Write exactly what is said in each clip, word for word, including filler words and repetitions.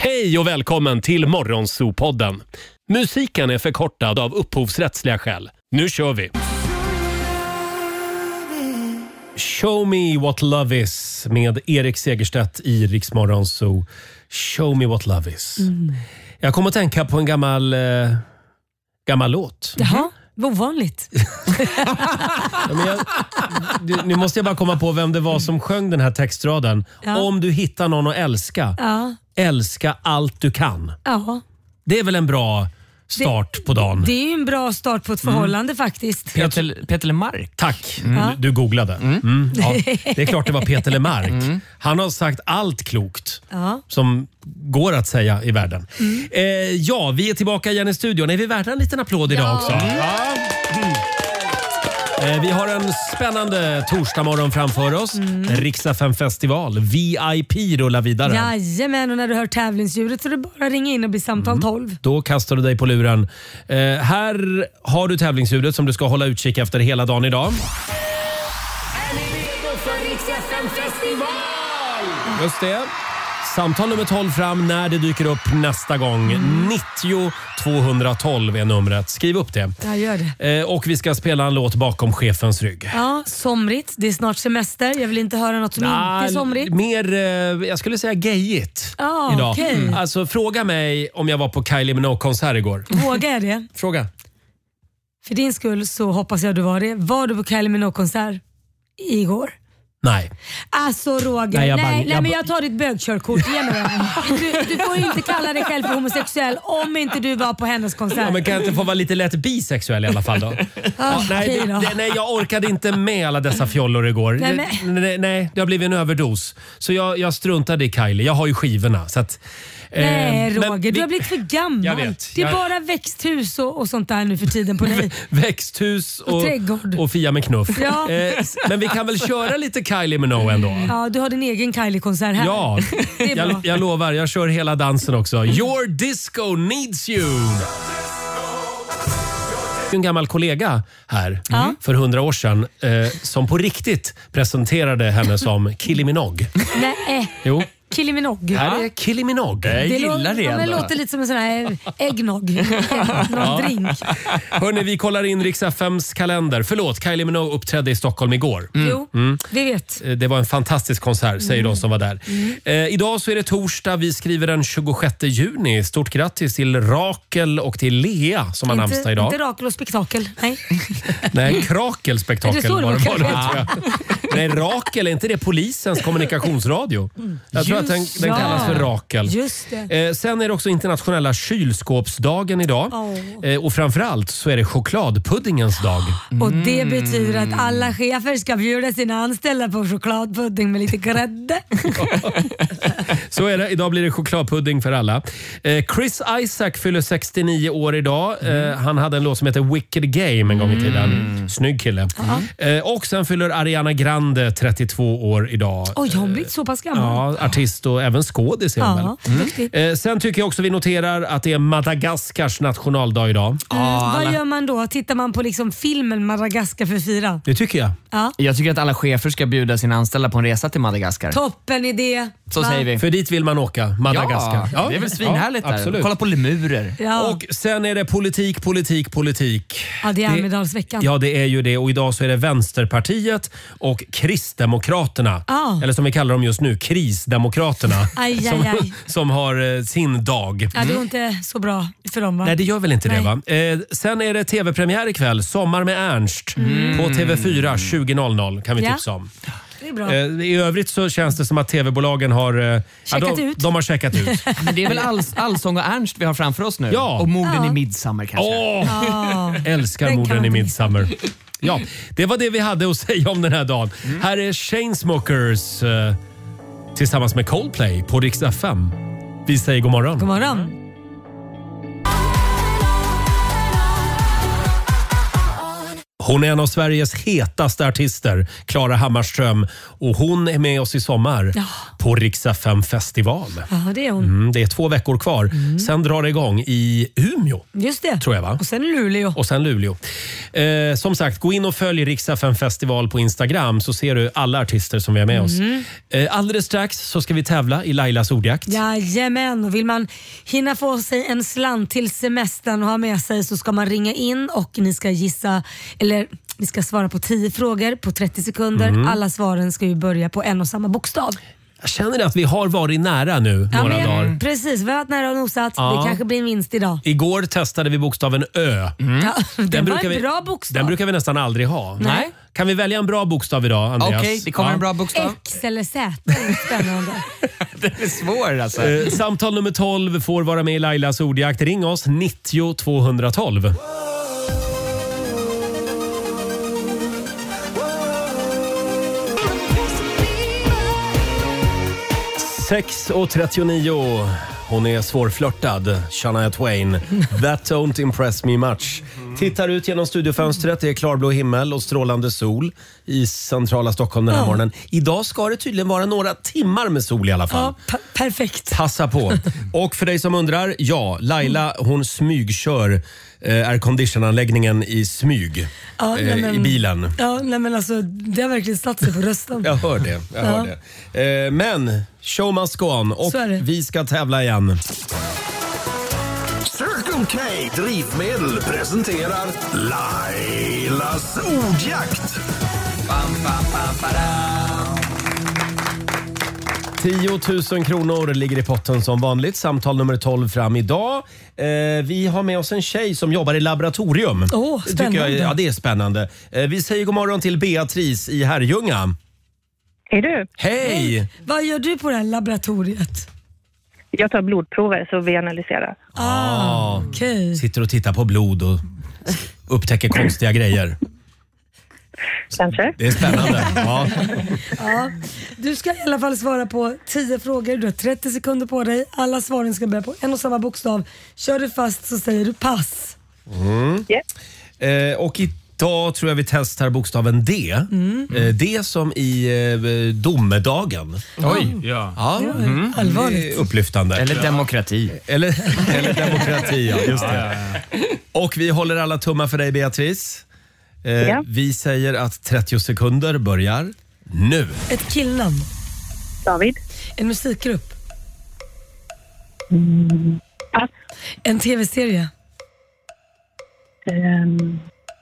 Hej och välkommen till Morgonzoo-podden. Musiken är förkortad av upphovsrättsliga skäl. Nu kör vi! Show me what love is med Erik Segerstedt i Rix Morgonzoo. Show me what love is. Mm. Jag kommer att tänka på en gammal, eh, gammal låt. Jaha, vad ovanligt. Ja, men jag, nu måste jag bara komma på vem det var som sjöng den här textraden. Ja. Om du hittar någon att älska, ja. älska allt du kan. Ja. Det är väl en bra start det, på dagen. Det är ju en bra start på ett förhållande mm. faktiskt. Peter, Peter Lemark. Tack, mm. du, du googlade. Mm. Mm. Ja, det är klart det var Peter Lemark. Mm. Han har sagt allt klokt ja. som går att säga i världen. Mm. Eh, ja, vi är tillbaka igen i studion. Är vi värda en liten applåd idag ja. också? Ja. Mm. Eh, vi har en spännande torsdagmorgon framför oss. Mm. Rix F M festival. V I P rullar vidare. Jajamän, och när du hör tävlingsljudet så är det bara ringa in och bli samtal mm. tolv. Då kastar du dig på luren. Eh, här har du tävlingsljudet som du ska hålla utkik efter hela dagen idag. Är ni redo för Rix F M festival? Just det. Samtal nummer tolv fram när det dyker upp nästa gång. Mm. nittio tvåhundratolv är numret. Skriv upp det. Jag gör det. Eh, och vi ska spela en låt bakom chefens rygg. Ja, somrigt. Det är snart semester. Jag vill inte höra något som nah, inte är somrigt. Mer, eh, jag skulle säga gayigt ah, idag. Okay. Mm. Alltså fråga mig om jag var på Kylie Minogue-konsert igår. Vågar jag det? Fråga. För din skull så hoppas jag du var det. Var du på Kylie Minogue-konsert igår? Nej. Alltså Roger, nej, nej, nej, jag nej men jag tar ditt bögkörkort. Du, du får inte kalla dig själv för homosexuell om inte du var på hennes konsert. Ja, men kan jag inte få vara lite lätt bisexuell i alla fall då? Ja, nej, det, det, nej, jag orkade inte med alla dessa fjollor igår. Nej, men... nej, nej, det har blivit en överdos. Så jag, jag struntade i Kylie. Jag har ju skivorna. Så att, nej Roger, men, du har blivit för gammal. Jag vet, det är jag... bara växthus och, och sånt där nu för tiden på dig. Växthus och, och trädgård. Och Fia med knuff. Ja. Eh, men vi kan väl köra lite Kylie Minogue ändå. Ja, du har din egen Kylie-konsert här. Ja, jag, jag lovar. Jag kör hela dansen också. Your disco needs you. En gammal kollega här mm. för hundra år sedan eh, som på riktigt presenterade henne som Kylie Minogue. Nej. Jo. Kylie Minogue. Här är Kylie Minogue. Jag det gillar det. Det låter lite som en sån här äggnog. Någon ja. drink. Hörrni, vi kollar in Rix F M:s kalender. Förlåt, Kylie Minogue uppträdde i Stockholm igår. Mm. Jo, mm. vi vet. Det var en fantastisk konsert, säger mm. de som var där. Mm. Eh, idag så är det torsdag. Vi skriver den tjugosjätte juni. Stort grattis till Rakel och till Lea som har namnsdag idag. Inte Rakel och spektakel, nej. Nej, Krakel spektakel det var det var det, ja. tror jag. Nej, Rakel, är inte det polisens kommunikationsradio? Mm. Jag tror att den, den kallas för Rakel. Just det. Eh, sen är det också internationella kylskåpsdagen idag. Oh. Eh, och framförallt så är det chokladpuddingens dag. Mm. Och det betyder att alla chefer ska bjuda sina anställda på chokladpudding med lite grädde. Så är det. Idag blir det chokladpudding för alla. Eh, Chris Isaak fyller sextionio år idag. Eh, han hade en låt som heter Wicked Game en gång i tiden. Mm. Snygg kille. Uh-huh. Eh, och sen fyller Ariana Grande trettiotvå år idag. Oj, hon blir så pass gammal. Ja, artist och även skådis är hon väl. Mm. Eh, sen tycker jag också vi noterar att det är Madagaskars nationaldag idag. Mm. Ah, vad gör man då? Tittar man på liksom filmen Madagaskar för fyra? Det tycker jag. Ja. Jag tycker att alla chefer ska bjuda sina anställda på en resa till Madagaskar. Toppen idé. Så Va? säger vi. För dit vill man åka, Madagaskar. Ja, ja. Det är väl svinhärligt ja, där. Kolla på lemurer. Ja. Och sen är det politik, politik, politik. Ja, det är Almedalsveckan. Ja, det är ju det. Och idag så är det Vänsterpartiet och Kristdemokraterna. Ah. Eller som vi kallar dem just nu, Krisdemokraterna. Aj, som, aj, aj. som har eh, sin dag. Ja, det är inte så bra för dem, va? Nej, det gör väl inte Nej. det, va? Eh, sen är det tv-premiär ikväll. Sommar med Ernst. Mm. På T V fyra tjugo noll noll kan vi ja. tipsa om. Det är bra. Eh, I övrigt så känns det som att tv-bolagen har... Eh, checkat ja, de, ut. de har checkat ut. Men det är väl all, Allsång och Ernst vi har framför oss nu? Ja. Och Morden ja. i Midsommar kanske? Åh! Oh. Älskar Morden i Midsommar. Ja, det var det vi hade att säga om den här dagen. Mm. Här är Chainsmokers eh, tillsammans med Coldplay på Rix F M. Vi säger god morgon. God morgon. Hon är en av Sveriges hetaste artister, Klara Hammarström. Och hon är med oss i sommar ja. på Rix F M festival. Ja, det är hon. Mm, det är två veckor kvar. Mm. Sen drar det igång i Umeå. Just det. Tror jag, va? Och sen Luleå. Och sen Luleå. Eh, som sagt, gå in och följ Rix F M festival på Instagram så ser du alla artister som vi har med oss. Mm. Eh, alldeles strax så ska vi tävla i Lailas ordjakt. Jajamän, och vill man hinna få sig en slant till semestern och ha med sig så ska man ringa in och ni ska gissa, eller vi ska svara på tio frågor på trettio sekunder. Mm. Alla svaren ska ju börja på en och samma bokstav. Jag känner att vi har varit nära nu ja, några men, dagar. Precis, vi har varit nära och nosat. Ja. Det kanske blir en vinst idag. Igår testade vi bokstaven Ö. Mm. Ja, den den var en vi, bra bokstav. Den brukar vi nästan aldrig ha. Nej. Kan vi välja en bra bokstav idag, Andreas? Okej, okay, det kommer ja. en bra bokstav. X eller Z. Det är spännande. Den är svår alltså. Eh, samtal nummer tolv får vara med i Lailas ordjakt. Ring oss nittio tvåhundratolv. sex och trettionio. Hon är svårflörtad, Shania Twain. That don't impress me much. Tittar ut genom studiofönstret. Det är klarblå himmel och strålande sol i centrala Stockholm den här ja. morgonen. Idag ska det tydligen vara några timmar med sol i alla fall. Ja, per- perfekt. Passa på. Och för dig som undrar, ja, Laila hon smygkör eh, airconditionanläggningen i smyg ja, eh, nej, men, i bilen. Ja, nej, men alltså det har verkligen satt sig på rösten. Jag hör det. Jag hör ja. det. Eh, men show must go on och vi ska tävla igen. Circle K Drivmedel presenterar Lailas ordjakt. Bam, bam, bam, badam. tio tusen kronor ligger i potten som vanligt. Samtal nummer tolv fram idag. Eh, vi har med oss en tjej som jobbar i laboratorium. Åh, spännande. Jag, ja, det är spännande. Eh, vi säger god morgon till Beatrice i Herrljunga. Hej du. Hej! Hej! Vad gör du på det här laboratoriet? Jag tar blodprover så vi analyserar. Ah, okej. Okay. Sitter och tittar på blod och upptäcker konstiga grejer. Kanske. Det är spännande. Ja. Ja, du ska i alla fall svara på tio frågor. Du har trettio sekunder på dig. Alla svaren ska börja på en och samma bokstav. Kör du fast så säger du pass. Mm. Yeah. Eh, och idag tror jag vi testar bokstaven D. Mm. Eh, D som i eh, domedagen. Oj, ja. ja. Mm. Allvarligt. Upplyftande. Eller demokrati. Eller, eller demokrati, ja. Just det. Ja, ja, ja. Och vi håller alla tummar för dig, Beatrice. Eh, ja. Vi säger att trettio sekunder börjar nu. Ett killnamn. David. En musikgrupp. Mm. Pass. En tv-serie. Um.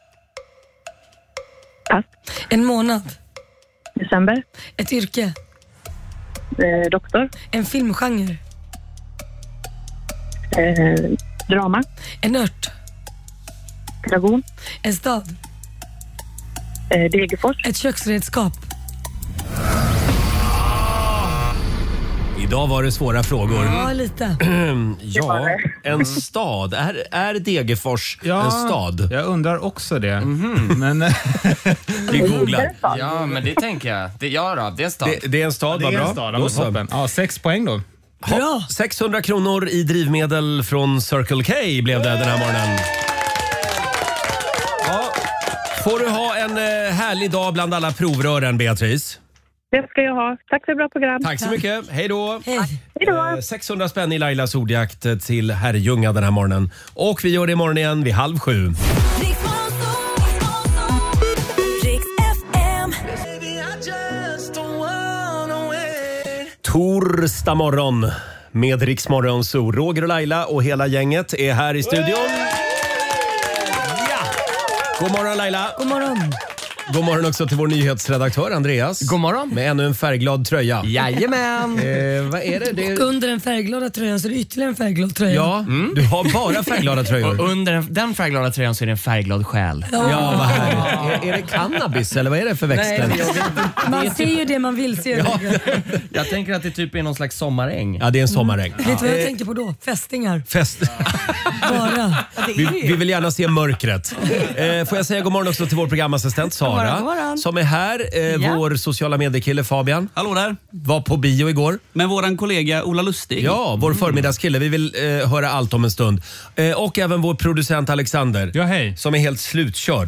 Pass. En månad. December. Ett yrke. Eh, doktor. En filmgenre. Eh, drama. En ört. Dragon. En stad. Eh, Degerfors. Ett köksredskap. Idag var det svåra frågor. Ja, lite. Ja, en stad. Är, är Degerfors ja, en stad? Jag undrar också det. Mm-hmm. Men vi googlar. Ja, men det tänker jag. Det, ja då, det är en stad. Det, det är en stad, ja, det är bra. En stad, då toppen. Ja, sex poäng då. Bra. sexhundra kronor i drivmedel från Circle K blev det den här morgonen. Ja. Får du ha en eh, härlig dag bland alla provrören, Beatrice? Det ska jag ha. Tack för ett bra program. Tack så mycket. Hej då. Hej. Hej då. Eh, sexhundra spänn i Lailas ordjakt till Herrljunga den här morgonen. Och vi gör det imorgon igen vid halv sju. Torsdag morgon med Rix Morgon Zoo. Roger och Laila och hela gänget är här i studion. Ja! God morgon Laila. God morgon. God morgon också till vår nyhetsredaktör Andreas. God morgon. Med ännu en färgglad tröja. Jajamän. Eh, vad är det? det? Och under den färgglada tröjan så är det ytterligare en färgglad tröja. Ja, mm. Du har bara färgglada tröjor. Och under den, den färgglada tröjan så är det en färgglad själ. Ja, ja vad härligt. Är, är det cannabis eller vad är det för växter? Nej, man ser ju det man vill se. Ja. Jag tänker att det typ är någon slags sommaräng. Ja, det är en sommaräng. Mm. Vet du vad jag tänker på då? Fästingar. Fest. Bara. Vi, vi vill gärna se mörkret. Eh, får jag säga god morgon också till vår programassistent Sara. God morgon, god morgon. Som är här. Eh, ja. Vår sociala mediekille Fabian. Hallå där. Var på bio igår. Med våran kollega Ola Lustig. Ja, vår förmiddagskille. Vi vill eh, höra allt om en stund. Eh, och även vår producent Alexander. Ja, hej. Som är helt slutkörd.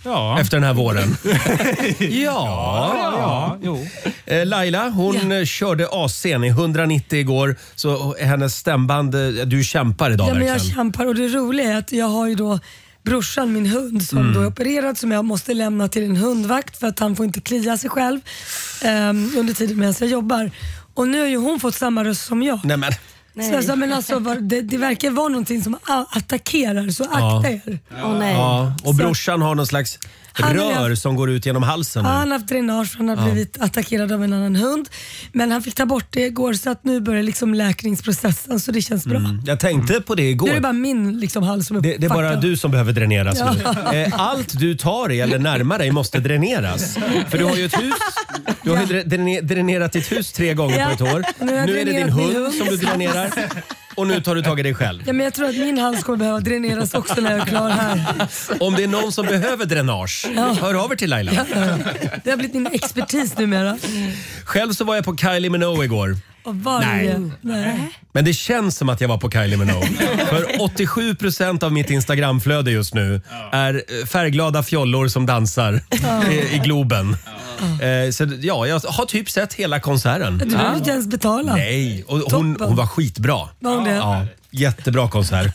Ja. efter den här våren? ja. Ja, jo. Eh, Laila, hon Ja. körde A C i hundranittio igår, så hennes stämband, eh, du kämpar idag Ja, men jag verkligen. kämpar och det roliga är att jag har ju då brorsan, min hund, som då är opererad, som jag måste lämna till en hundvakt för att han får inte klia sig själv um, under tiden medan jag jobbar. Och nu har ju hon fått samma röst som jag. Nej, men. Så jag sa, men alltså, vad- det, det verkar vara någonting som a- attackerar, så akta er. Åh nej. Ja, och Så- brorsan har någon slags Han har rör haft- som går ut genom halsen Ja, nu. han har haft dränage, han har blivit attackerad av en annan hund. Men han fick ta bort det igår, så att nu börjar liksom läkningsprocessen, så det känns bra. Jag tänkte på det Nu är igår. det bara min liksom, hals som är Det, det är bara fuckad. du som behöver dräneras Ja. nu. Eh, Allt du tar i eller närmar dig måste dräneras. För du har ju ett hus. Du har ju drä- dräne- dränerat ditt hus tre gånger Ja. på ett år. Nu har jag Nu är det din dränerat min hund hund. som du dränerar. Och nu tar du tag i dig själv. Ja, men jag tror att min hals kommer behöva dräneras också när jag är klar här. Om det är någon som behöver dränage, hör av er till Laila. Det har blivit min expertis numera. Själv så var jag på Kylie Minogue igår. Och varje... Nej. Nej. Men det känns som att jag var på Kylie Minogue. För åttiosju procent av mitt Instagramflöde just nu är färgglada fjollor som dansar i, i Globen. Eh, så ja, jag har typ sett hela konserten. Du behöver inte ens betala. Nej, och hon, Toppen. hon var skitbra. Var hon det? Ja, jättebra konsert.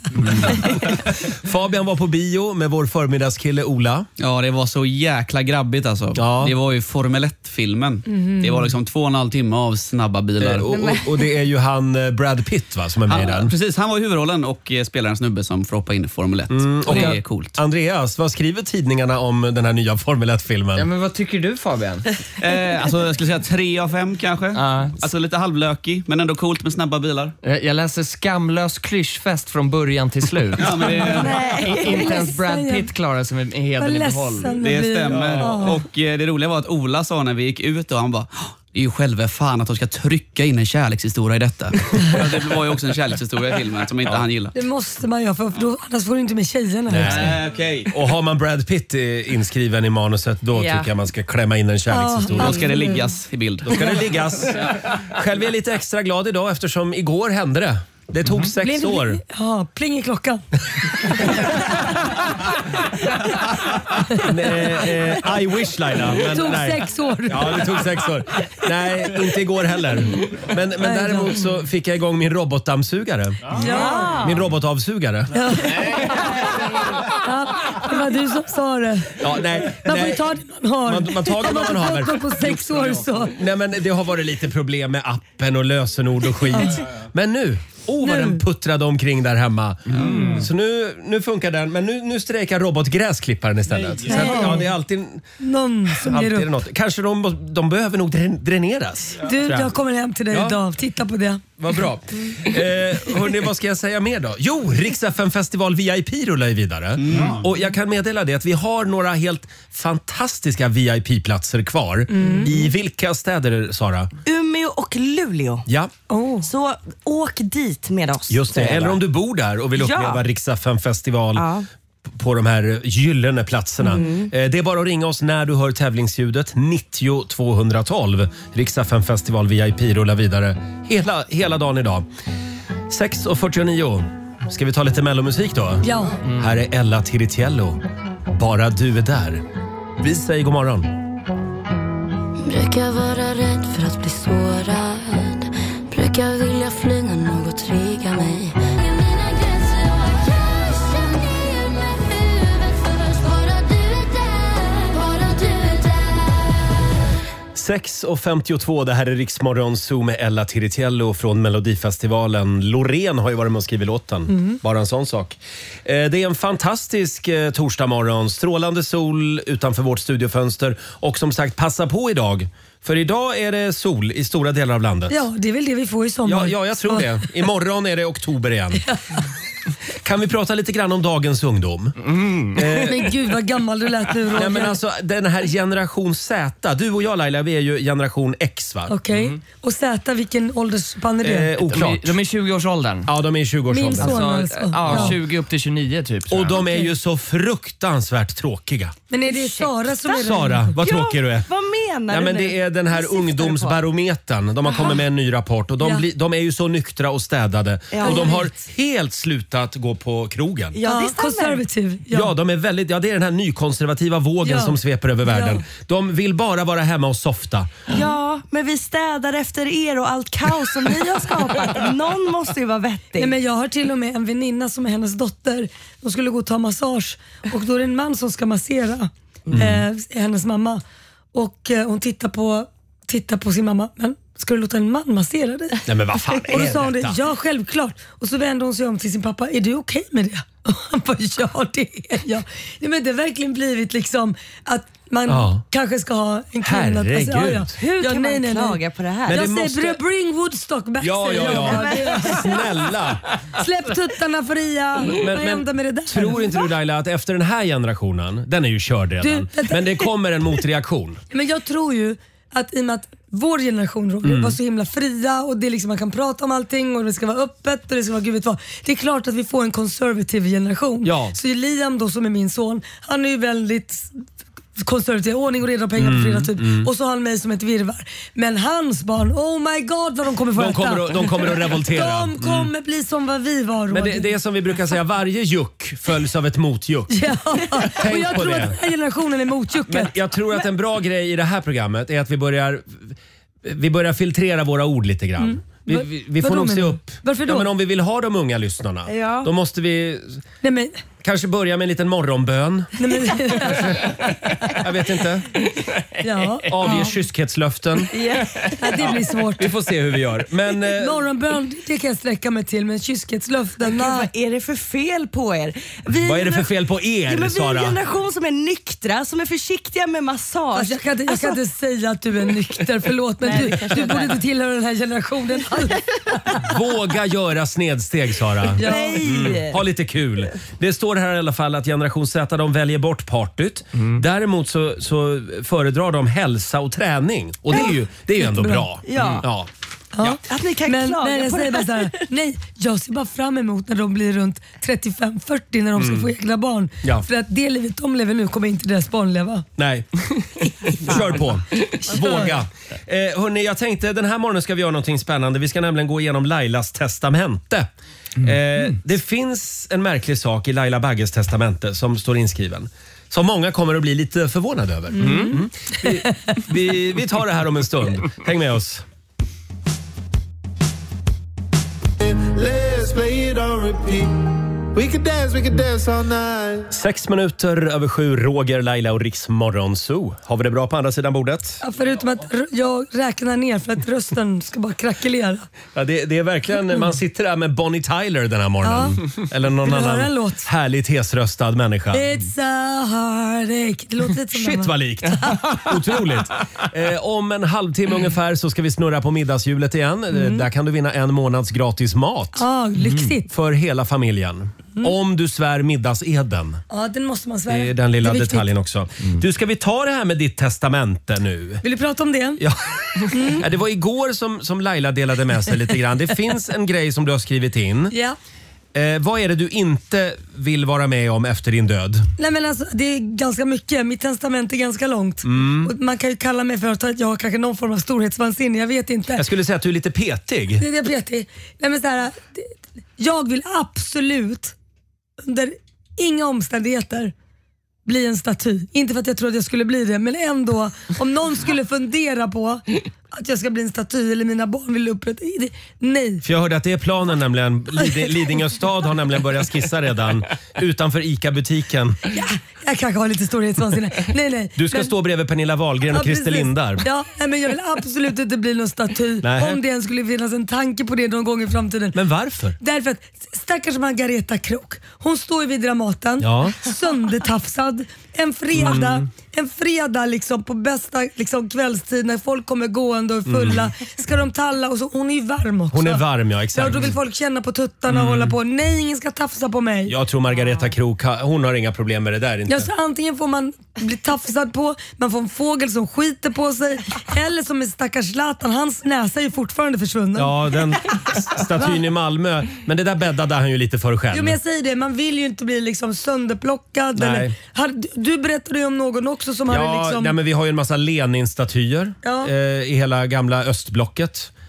Fabian var på bio med vår förmiddagskille Ola. Ja, det var så jäkla grabbigt alltså. Ja. Det var ju Formel ett-filmen. Det var liksom två och en halv timme av snabba bilar. Eh, och, och, och det är ju han eh, Brad Pitt va, som är med i Han, den. precis, han var i huvudrollen och eh, spelar en snubbe som får hoppa in i Formel ett. och det han- är coolt. Andreas, vad skriver tidningarna om den här nya Formel ett-filmen? Ja, men vad tycker du Fabian? Eh, alltså, jag skulle säga tre av fem kanske. Ja. Alltså lite halvlökig, men ändå coolt med snabba bilar. Jag jag läser skamlös klyschfest från början till slut. Ja, men det, I- Inte ens Brad Pitt klarar sig med hedern i Vad behåll. ledsen det jag blir. stämmer. Ja. Och eh, det roliga var att Ola sa när vi gick ut och han bara det är ju själva fan att de ska trycka in en kärlekshistoria i detta. Det var ju också en kärlekshistoria i filmen som inte han gillade. Det måste man göra, för då, annars får du inte med tjejerna. Nej, okej. Och har man Brad Pitt eh, inskriven i manuset, då Ja. tycker jag man ska klämma in en kärlekshistoria. Då ska det liggas i bild. Då ska det liggas. Själv är jag lite extra glad idag eftersom igår hände det. Det tog sex Blir det- år. Ja, pling i klockan. Eh, eh, I wish Laila. Det Men tog nej. sex år. Ja, det tog sex år. Nej, inte igår heller. Men, men Nej, däremot så fick jag igång min robotdammsugare. Ja. Min robotavsugare. Ja, det var du som sa det. Ja, nej, Man får ju nej. ta det man har. Man- man tar det man har. Har man på sex år så. Nej, men det har varit lite problem med appen och lösenord och skit. Men nu, oh vad Nu. den puttrade omkring där hemma. Så nu, nu funkar den, men nu, nu strejkar robotgräsklipparen istället. Så att, ja, det är alltid, Någon som ger alltid är det upp. något. Kanske de, de behöver nog drän- dräneras. Du, tror jag. jag kommer hem till dig Ja. idag. Titta på det. Vad bra. Eh, hörni, vad ska jag säga mer då? Jo, Rix F M festival V I P rullar ju vidare. Och jag kan meddela det att vi har några helt fantastiska V I P-platser kvar. I vilka städer, Sara? Umeå och Luleå. Ja, Oh. Så åk dit med oss. just det. säger jag Eller bara. om du bor där och vill Ja. uppleva Rix F M festival Ja. på de här gyllene platserna. Eh, Det är bara att ringa oss när du hör tävlingsljudet. nittio tvåhundratolv. Rix F M festival V I P rullar vidare hela, hela dagen idag. sex och fyrtionio. Ska vi ta lite mellomusik då? Ja. Här är Ella Tiritiello. Bara du är där. Vi säger god morgon. Brukar vara rädd för att bli sårad. Brukar vilja flyga något trigga mig. sex och femtiotvå, det här är Riksmorgon Zoo med Ella Tiritiello från Melodifestivalen. Loreen har ju varit med och skrivit låten. Bara en sån sak. Eh, Det är en fantastisk eh, torsdagmorgon. Strålande sol utanför vårt studiofönster. Och som sagt, passa på idag. För idag är det sol i stora delar av landet. Ja, det är väl det vi får i sommar. Ja, ja, jag tror det. Imorgon är det oktober igen. Kan vi prata lite grann om dagens ungdom? Men gud vad gammal du lät nu, Roger. Nej, men alltså, den här generation Z. Du och jag Laila, vi är ju generation X va? Okej. Och Z, vilken åldersspann är det? Eh, De är, oklart. de är i tjugoårsåldern. Ja, de är i Min tjugoårsåldern. son Alltså, alltså. ja, Ja. tjugo upp till tjugonio typ. tror Och jag. de är ju så fruktansvärt tråkiga. Men är det Sara som är den? Sara, vad tråkig du är. Vad menar Ja, du men nu? det är den här Vad syftar du på? ungdomsbarometern. De har kommit med en ny rapport och de, Ja. blir- de är ju så nyktra och städade. Ja. Och de Jag har vet. helt slutat gå gå på krogen. Ja, det är konservativ. Ja. ja, de är väldigt, ja, det är den här nykonservativa vågen Ja. som sveper över världen. Ja. De vill bara vara hemma och softa. Ja, men vi städar efter er och allt kaos som ni har skapat. Någon måste ju vara vettig. Nej, men jag har till och med en väninna som är hennes dotter. De skulle gå och ta massage och då är det en man som ska massera Mm. eh, hennes mamma. Och eh, hon tittar på, tittar på sin mamma. Men ska du låta en man massera dig? Nej, men vad fan är Och då sa hon detta? det, ja självklart. Och så vände hon sig om till sin pappa, är du okej med det? Och han bara, ja det är jag. Nej, men det har verkligen blivit liksom att man Ja. kanske ska ha en kvinna. Herregud. Hur kan man nej, klaga på det här? Men Jag det säger måste- bring Woodstock back. Ja, säger ja, jag. ja. Det är- Snälla. Släpp tuttarna fria. Men, Vad hände med det där? tror inte du Laila att efter den här generationen, den är ju körd redan, Du, vänta. men det kommer en motreaktion. Men jag tror ju att i och med att vår generation Roger, Mm. var så himla fria och det är liksom, man kan prata om allting och det ska vara öppet och det ska vara gud vet vad. Det är klart att vi får en konservativ generation. Ja. Så Liam då som är min son, han är ju väldigt konservativ, ordning och reda och pengar Mm, på fredag typ. mm. Och så har han mig som ett virvar. Men hans barn, oh my god vad de kommer få De äta. kommer att- de kommer att revoltera. De kommer bli som vad vi var Roger. Men det, det är som vi brukar säga, varje juck följs av ett motjuck. Ja, och Tänk jag på tror det. att den här generationen är motjucket. Men jag tror att en bra grej i det här programmet är att vi börjar, vi börjar filtrera våra ord lite grann. Mm. Vi, Va- vi, vi får vadå nog se menar du? upp. Varför då? Ja, men om vi vill ha de unga lyssnarna, Ja. då måste vi Nej, men, kanske börja med en liten morgonbön. nej, men, Jag vet inte. ja. Avge Ja. kyskhetslöften. Ja, det blir svårt. Vi får se hur vi gör. Men, eh, Morgonbön, det kan jag sträcka mig till, men kyskhetslöften, nej. Vad är det för fel på er? Vi vad är det för fel på er, Ja, men vi är Sara? en generation som är nyktra, som är försiktiga med massage. Alltså, jag kan inte, jag Alltså, kan inte säga att du är nykter, förlåt men Nej, det du, kanske du jag borde är. inte tillhöra den här generationen alls. Våga göra snedsteg, Sara. Ja. Nej. Ha lite kul. Det står här i alla fall att generation Z de väljer bort partyt. Däremot så, så föredrar de hälsa och träning. Och det är ju, det är ju ändå bra. Ja. Ja. Ja. Att ni kan Men klaga nej, jag på säger det bara så här, nej, jag ser bara fram emot när de blir runt trettiofem fyrtio när de ska få egna barn. Ja. För att det livet de lever nu kommer inte deras barn leva. Nej. Kör på. Våga. Eh, hörni, jag tänkte den här morgonen ska vi göra någonting spännande. Vi ska nämligen gå igenom Lailas testamente. Eh, det finns en märklig sak i Laila Bagges testamente som står inskriven. Som många kommer att bli lite förvånade över. Mm. Vi, vi, vi tar det här om en stund. Häng med oss. Let's play it on repeat. We can dance, we can dance all night. Sex minuter över sju, Roger, Laila och Riks Morgonzoo. Har vi det bra på andra sidan bordet? Ja, förutom att r- jag räknar ner för att rösten ska bara krackelera. Ja, det, det är verkligen, man sitter där med Bonnie Tyler den här morgonen. Eller någon Vill du höra en annan låt? härligt hesröstad människa. It's a heartache. Det låter lite som den, Shit va? vad likt. Otroligt. Eh, om en halvtimme ungefär så ska vi snurra på middagshjulet igen. Eh, Där kan du vinna en månads gratis mat. Ja, lyxigt. För hela familjen. Om du svär middagseden. Ja, den måste man svära. Det är den lilla Det är viktigt. detaljen också. Du, ska vi ta det här med ditt testamente nu? Vill du prata om det? Ja. Ja, det var igår som, som Laila delade med sig lite grann. Det finns en grej som du har skrivit in. Ja. Eh, vad är det du inte vill vara med om efter din död? Nej, men alltså, det är ganska mycket. Mitt testament är ganska långt. Mm. Och man kan ju kalla mig för att jag har kanske någon form av storhetsvansinne. Jag vet inte. Jag skulle säga att du är lite petig. Det är det petig. Nej, men så här, det- jag vill absolut under inga omständigheter bli en staty. Inte för att jag tror att jag skulle bli det, men ändå om någon skulle fundera på att jag ska bli en staty eller mina barn vill upprätta det. Nej. För jag hörde att det är planen nämligen. Lid- Lidingö stad har nämligen börjat skissa redan utanför ICA-butiken. Ja, jag kanske har lite storhetsvansinne. Nej, nej. Du ska Men- stå bredvid Pernilla Wahlgren och Ja, Christer precis. Lindarw. Ja, nej, men jag vill absolut inte bli någon staty. Nej. Om det ens skulle finnas en tanke på det någon gång i framtiden. Men varför? Därför att stackars Margareta Krook, hon står ju vid Dramaten, Ja. söndertafsad. En fredag, Mm. en fredag liksom på bästa liksom kvällstid när folk kommer gående och är fulla. Ska de talla och så, hon är ju varm också. Mm. Hon är varm, ja, Ja, exakt. då vill folk känna på tuttarna och Mm. hålla på. Nej, ingen ska tafsa på mig. Jag tror Margareta Krook, ha- hon har inga problem med det där inte. Ja, så antingen får man bli tafsad på, man får en fågel som skiter på sig, eller som med stackars Zlatan, hans näsa är ju fortfarande försvunnen. Ja, den statyn i Malmö. Men det där bäddade han ju lite för själv. Jo, men jag säger det, man vill ju inte bli liksom sönderplockad. Nej. Eller, har, du, du berättade ju om någon också som hade Ja, liksom... nej, men vi har ju en massa Lenin-statyer Ja. eh, i hela gamla östblocket.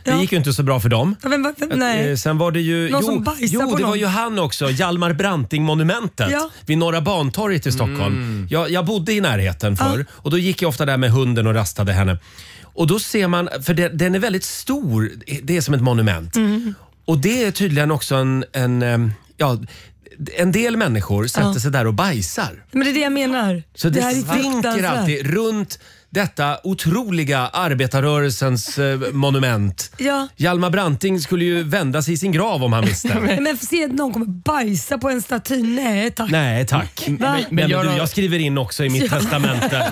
Det Ja. gick ju inte så bra för dem. Ja, men, vem, nej. Eh, Sen var det ju... Någon jo, som bajsar jo på det någon. var ju han också. Hjalmar Branting-monumentet Ja. vid Norra Bantorget i Stockholm. Jag, jag bodde i närheten förr och då gick jag ofta där med hunden och rastade henne. Och då ser man, för det, den är väldigt stor, det är som ett monument. Mm. Och det är tydligen också en, en eh, ja, en del människor sätter Ja. sig där och bajsar. Men det är det jag menar. Så det, här är stinker fruktansvärt. alltid runt detta otroliga arbetarrörelsens eh, monument. Ja. Hjalmar Branting skulle ju vända sig i sin grav om han visste. Men för se att någon kommer bajsa på en staty. Nej tack. Nej tack. Va? Men, men gör du, de- jag skriver in också i mitt Ja. testamente.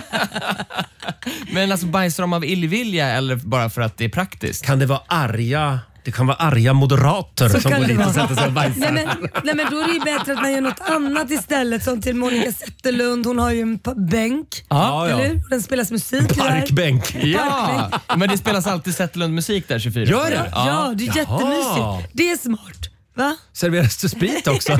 Men alltså bajsar de av illvilja eller bara för att det är praktiskt? Kan det vara arga... Det kan vara arga moderater Så som kan går det dit och vara. sätter sig och bajsar. Nej men, nej men då är det ju bättre att man gör något annat istället. Som till Monica Zetterlund, hon har ju en pa- bänk. Ja, ja. Eller hur? Den spelas musik där. Parkbänk. Ja, men det spelas alltid Zetterlund-musik där tjugofyra. Gör det? Ja, ja, det är Jaha. jättemysigt. Det är smart. Va? Serveras det sprit också?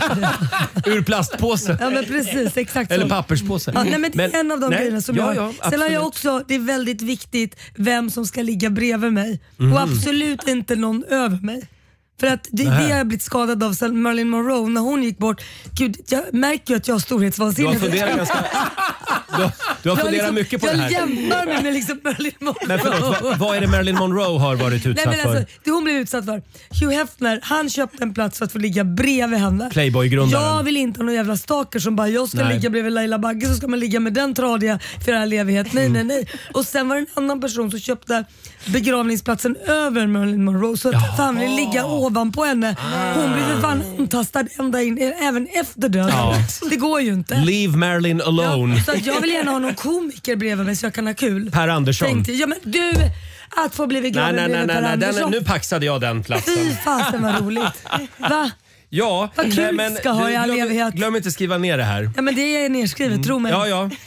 Ur plastpåse. Ja men precis, exakt så. Eller papperspåse. Ja, nej, men det är Men- en av de nej, grejerna som ja, jag ja, har. Sen har jag absolut. också, det är väldigt viktigt vem som ska ligga bredvid mig. Mhm. Och absolut inte någon över mig. För att det, det Nähä. har jag blivit skadad av sen Marilyn Monroe när hon gick bort. Gud, jag märker ju att jag har Du storhetsvansinne. har funderat ganska... Du har, du har Jag funderat liksom- mycket på jag det här. jämför mig med liksom Marilyn Monroe. Men förlåt, vad, vad är det Marilyn Monroe har varit Nej, utsatt men alltså, för? det hon blev utsatt för. Hugh Hefner, han köpte en plats för att få ligga bredvid henne. Playboy-grundaren. Jag vill inte ha någon jävla stalker som bara, jag ska Nej. ligga bredvid Laila Bagge, så ska man ligga med den tradiga för all evighet. Nej, nej, nej. Och sen var det en annan person som köpte begravningsplatsen över Marilyn Monroe, så att han ville ligga ovanpå henne. Hon blev för fan antastad ända in, även efter döden. Ja. Det går ju inte. Leave Marilyn alone. Ja, så att jag vill gärna ha någon komiker bredvid mig så jag kan ha kul. Per Andersson. Tänkte, ja men du, att få bli Nej, begraven nej, nej, bredvid nej, Per nej. Andersson. Den, nu paxade jag den Fy platsen. fasen vad roligt. Va? Ja, Vad kul nej, men ska ha du, i all glöm, evighet. glöm inte skriva ner det här. Ja men det är nedskrivet, tro mig. Ja, ja.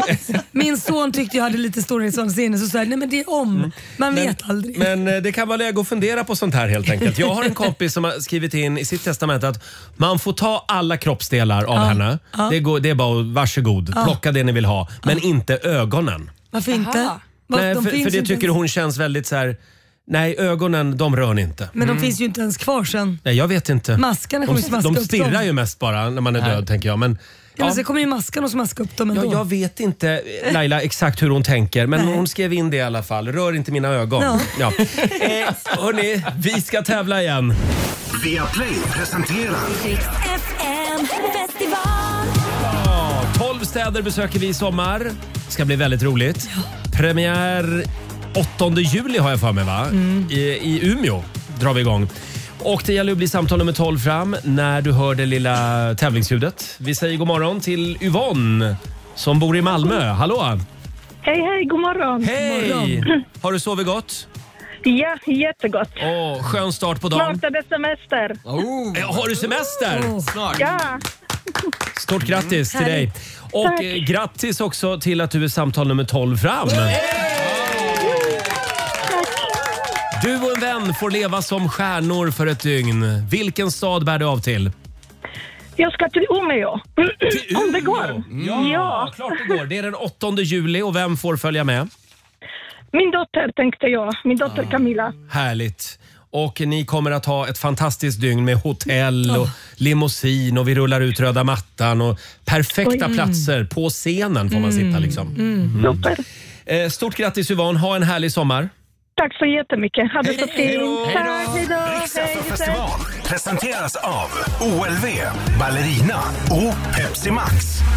Min son tyckte jag hade lite storhetsvansinne så sa jag, nej men det är om. Man vet aldrig. Men eh, det kan vara läge att fundera på sånt här helt enkelt. Jag har en kompis som har skrivit in i sitt testamente att man får ta alla kroppsdelar av Ja, henne. ja. Det, går, det är bara att varsågod, Ja. plocka det ni vill ha. Men inte ögonen. Varför inte? Aha. Va, Nej, de för, finns för det ju inte tycker ens, hon känns väldigt så här. Nej, ögonen de rör ni inte. Men de finns ju inte ens kvar sen. Nej, jag vet inte. Maskarna kommer de, ju smaska de upp stirrar dem. ju mest bara när man är död, tänker jag. Men, Ja, men ja. sen kommer ju maskarna och smaska upp dem ändå. Ja, jag vet inte Laila exakt hur hon tänker, men Nej. hon skrev in det i alla fall. Rör inte mina ögon. Ja. Ja. Eh, hörni, vi ska tävla igen. Viaplay presenterar F M festival. Ja, tolv städer besöker vi i sommar. Det ska bli väldigt roligt. Premiär åttonde juli har jag för mig, va? Mm. I, I Umeå drar vi igång. Och det gäller att bli samtal nummer tolv fram när du hör det lilla tävlingsljudet. Vi säger god morgon till Yvonne som bor i Malmö. Hallå! Hej, hej, god morgon. Hej! Har du sovit gott? Ja, jättegott. Åh, skön start på dagen. Snart är det semester. Eh, Har du semester? Snart. Ja, Stort grattis till dig. Och Tack. eh, grattis också till att du är samtal nummer tolv fram. Du och en vän får leva som stjärnor för ett dygn. Vilken stad bär du av till? jag ska till Umeå. Om det går. Ja, Ja. klart det går. Det är den åttonde juli och vem får följa med? Min dotter tänkte jag. Min dotter Camilla. Härligt. Och ni kommer att ha ett fantastiskt dygn med hotell och limousin och vi rullar ut röda mattan och perfekta Oj. platser på scenen får man sitta liksom. Super. Eh, Stort grattis Yvonne, ha en härlig sommar. Tack så jättemycket. Ha det så Hej då. fint. Tack, hej då. Rix F M festival presenteras av O L V, Ballerina och Pepsi Max.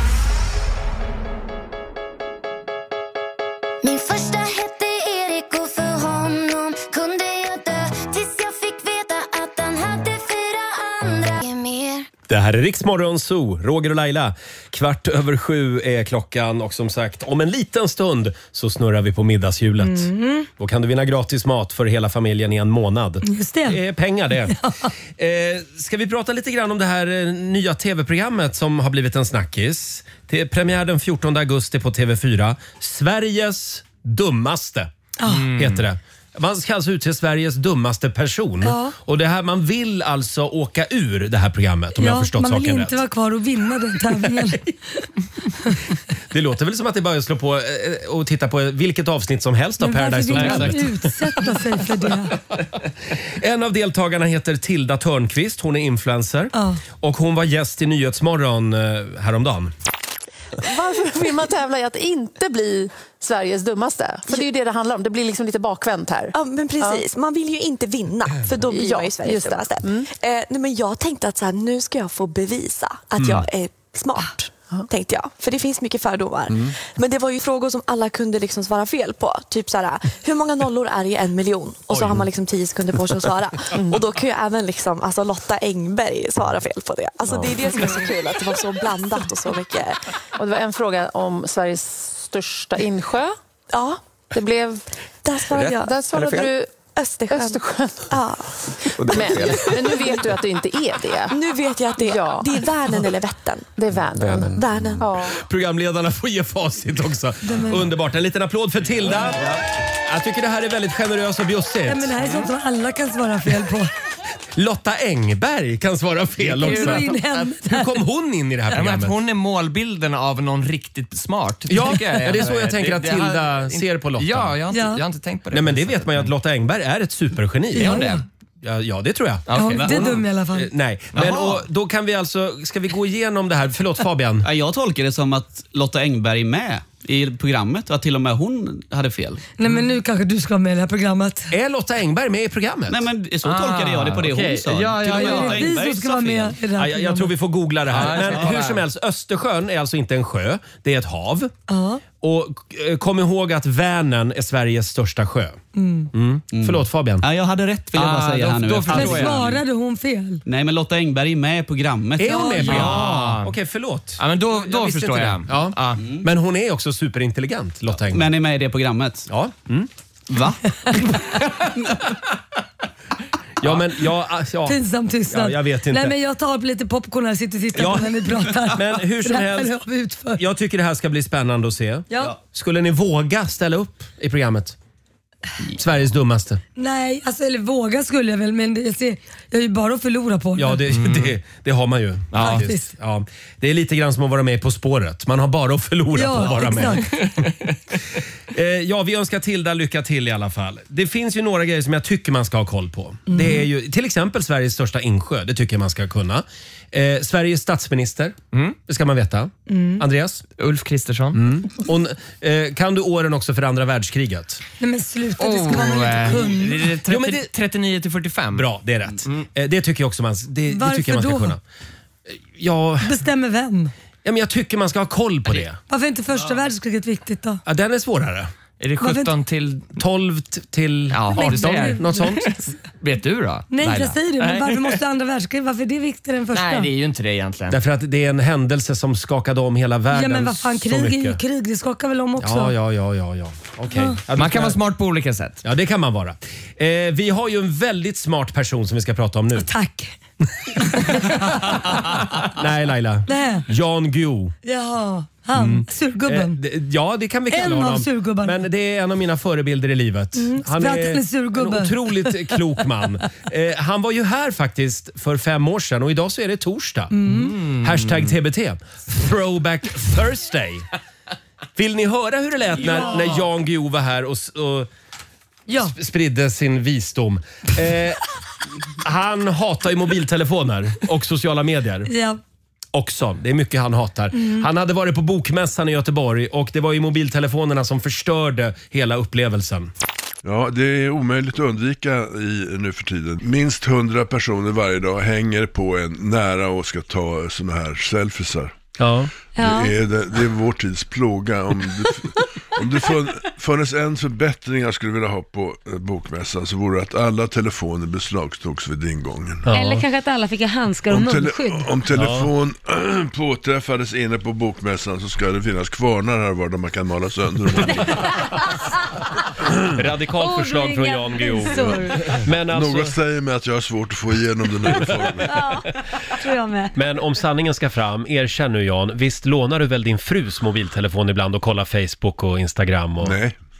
Min första hette Erik och för honom kunde jag dö tills jag fick veta att han hade fyra andra mer. Det här är Riksmorgon Zoo, Roger och Laila. Kvart över sju är klockan och som sagt, om en liten stund så snurrar vi på middagshjulet. Mm. Då kan du vinna gratis mat för hela familjen i en månad. Just det. Det är pengar det. eh, ska vi prata lite grann om det här eh, nya tv-programmet som har blivit en snackis? Det är premiär den fjortonde augusti på T V fyra. Sveriges dummaste heter det. Man ska alltså utse Sveriges dummaste person. Ja. Och det här, man vill alltså åka ur det här programmet om jag har förstått man vill saken inte rätt. vara kvar och vinna den tävlingen. Det låter väl som att det bara är att slå på eh, och titta på vilket avsnitt som helst av Men varför Paradise vill man Hotel. utsätta sig för det? En av deltagarna heter Tilda Törnqvist. Hon är influencer. Ja. Och hon var gäst i Nyhetsmorgon eh, häromdagen. Varför vill man tävla i att inte bli Sveriges dummaste? För det är ju det det handlar om. Det blir liksom lite bakvänt här. Ja, men precis. Man vill ju inte vinna, för då blir Ja, man ju Sveriges just det. dummaste. Mm. Eh, nej, men jag tänkte att så här, nu ska jag få bevisa att Mm. jag är smart. Tänkte jag. För det finns mycket fördomar. Mm. Men det var ju frågor som alla kunde liksom svara fel på. Typ så här, hur många nollor är i en miljon? Och så Oj. har man liksom tio sekunder på sig att svara. Och då kan ju även liksom, alltså Lotta Engberg svara fel på det. Alltså det är det som är så kul, att det var så blandat och så mycket. Och det var en fråga om Sveriges största insjö. Ja. Det blev... Där svarade jag. Där svarade du Östersjön. Östersjön. Ja. Men, men nu vet du att det inte är det. Nu vet jag att det, Ja. det är Vänern eller Vättern. Det är Vänern. Vänern. Ja. Programledarna får ge facit också. Underbart. En liten applåd för Tilda. Jag tycker det här är väldigt generöst och bjussigt. Ja, men det här är sånt som alla kan svara fel på. Lotta Engberg kan svara fel också. Kul in henne där. Hur kom hon in i det här Ja, men programmet? att hon är målbilden av någon riktigt smart. Ja, tycker jag ja, det är så jag tänker att det- det Tilda har- ser på Lotta. Ja, jag har inte, Ja. jag har inte tänkt på det. Nej, men det vet man ju att Lotta Engberg är ett supergeni. Är hon det? Ja, ja, det tror jag. Ja, Okej. det är dum i alla fall. Eh, Nej, men Jaha. och, då kan vi alltså, ska vi gå igenom det här? Förlåt Fabian. Ja, jag tolkar det som att Lotta Engberg är med i programmet och att till och med hon hade fel. Nej, men nu kanske du ska vara med i det här programmet. Är Lotta Engberg med i programmet? Nej, men så tolkade jag det på det okej. hon sa. Ja, ja, Till och med ja. Lotta Det är vi Engberg som ska sa vara med fel. i det Ja, här jag, jag programmet. tror vi får googla det här. Ja, jag Men ska- hur som helst, Östersjön är alltså inte en sjö, det är ett hav. Ja. Och eh, kom ihåg att Vänern är Sveriges största sjö. Mm. Förlåt Fabian. Ja, jag hade rätt vill jag bara Ah, säga då- här nu. då efter förstår Men jag. frågan. svarade hon fel? Nej, men Lotta Engberg är med i programmet. Är hon med? Ja. Ja. Okej, förlåt. Ja, men då, då visste förstår inte jag. det. Ja. Ja. Men hon är också superintelligent, Lotta Engberg. Men är med i det programmet. Ja. Mm. Va? Ja, men ja, ja. Pinsam tystnad. Ja, jag vet inte. Nej, men jag tar upp lite popcorn här, sitter och tittar Ja. på när ni pratar. Men hur som Det här helst, har vi utfört. jag tycker det här ska bli spännande att se. Ja. Skulle ni våga ställa upp i programmet? Sveriges dummaste. Nej, alltså, eller våga skulle jag väl, men det, jag, ser, jag är ju bara att förlora på det. Ja, det, det, det har man ju. Ja. Faktiskt. Ja. Det är lite grann som att vara med På spåret. Man har bara att förlora Ja, på att vara med. exakt. Eh, ja, vi önskar Tilda lycka till i alla fall. Det finns ju några grejer som jag tycker man ska ha koll på. Mm. Det är ju till exempel Sveriges största insjö. Det tycker jag man ska kunna. Eh, Sveriges statsminister. Det ska man veta. Mm. Andreas? Ulf Kristersson. Mm. Och, eh, kan du åren också för andra världskriget? Nej, men sluta, det ska man väl Oh, inte kunna. det är trettio, Jo, men det- trettionio till fyrtiofem. Bra, det är rätt. Eh, det tycker jag också man, det, det Varför tycker jag man ska då? kunna. Eh, Ja, Bestämmer vem? ja, men jag tycker man ska ha koll på det. Varför är inte första världskriget viktigt då? Ja, den är svårare. Är det Varför sjutton till... tolv t- till Ja, du arton, ser. något sånt. Vet du då? Nej, Laila? jag säger det. Men Nej. varför måste andra världskriget, varför är det viktigare än första? Nej, det är ju inte det egentligen. Därför att det är en händelse som skakade om hela världen Ja, men vad fan, så krig är ju mycket. krig. Det skakar väl om också? Ja, ja, ja, ja, ja. Okej. Ja. Ja, Man kan ska- vara smart på olika sätt. Ja, det kan man vara. Eh, vi har ju en väldigt smart person som vi ska prata om nu. Tack. Nej, Laila. Nej. Jan Guillou. Jaha, han. Surgubben. Eh, det- ja, det kan vi kalla En av honom. surgubbarna. Men det är en av mina förebilder i livet. Mm, Han spratt är en surgubbe. en otroligt klok man. Eh, han var ju här faktiskt för fem år sedan och idag så är det torsdag. Mm. Hashtag T B T. Throwback Thursday. Vill ni höra hur det lät när, Ja. när Jan Guillou var här och, och Ja. sp- spridde sin visdom? Eh, han hatar ju mobiltelefoner och sociala medier. Ja. Också. Det är mycket han hatar. Mm. Han hade varit på Bokmässan i Göteborg och det var ju mobiltelefonerna som förstörde hela upplevelsen. Ja, det är omöjligt att undvika i nu för tiden. Minst hundra personer varje dag hänger på en nära och ska ta såna här selfiesar. Ja. Ja. Det, är, det, det är vår tids plåga. Om det, om det fun, funnits en förbättring jag skulle vilja ha på eh, Bokmässan så vore det att alla telefoner beslagtogs vid ingången. Eller kanske att alla fick ha handskar och Om, tele, munskydd. om telefon påträffades inne på Bokmässan så ska det finnas kvarnar här var där man kan mala sönder dem. Radikalt förslag från Jan Guillou. Men, alltså, Något säger mig att jag har svårt att få igenom den här reformen. Ja, tror jag med. men om sanningen ska fram, erkänn nu Jan, visst lånar du väl din frus mobiltelefon ibland och kollar Facebook och Instagram? Och... Nej,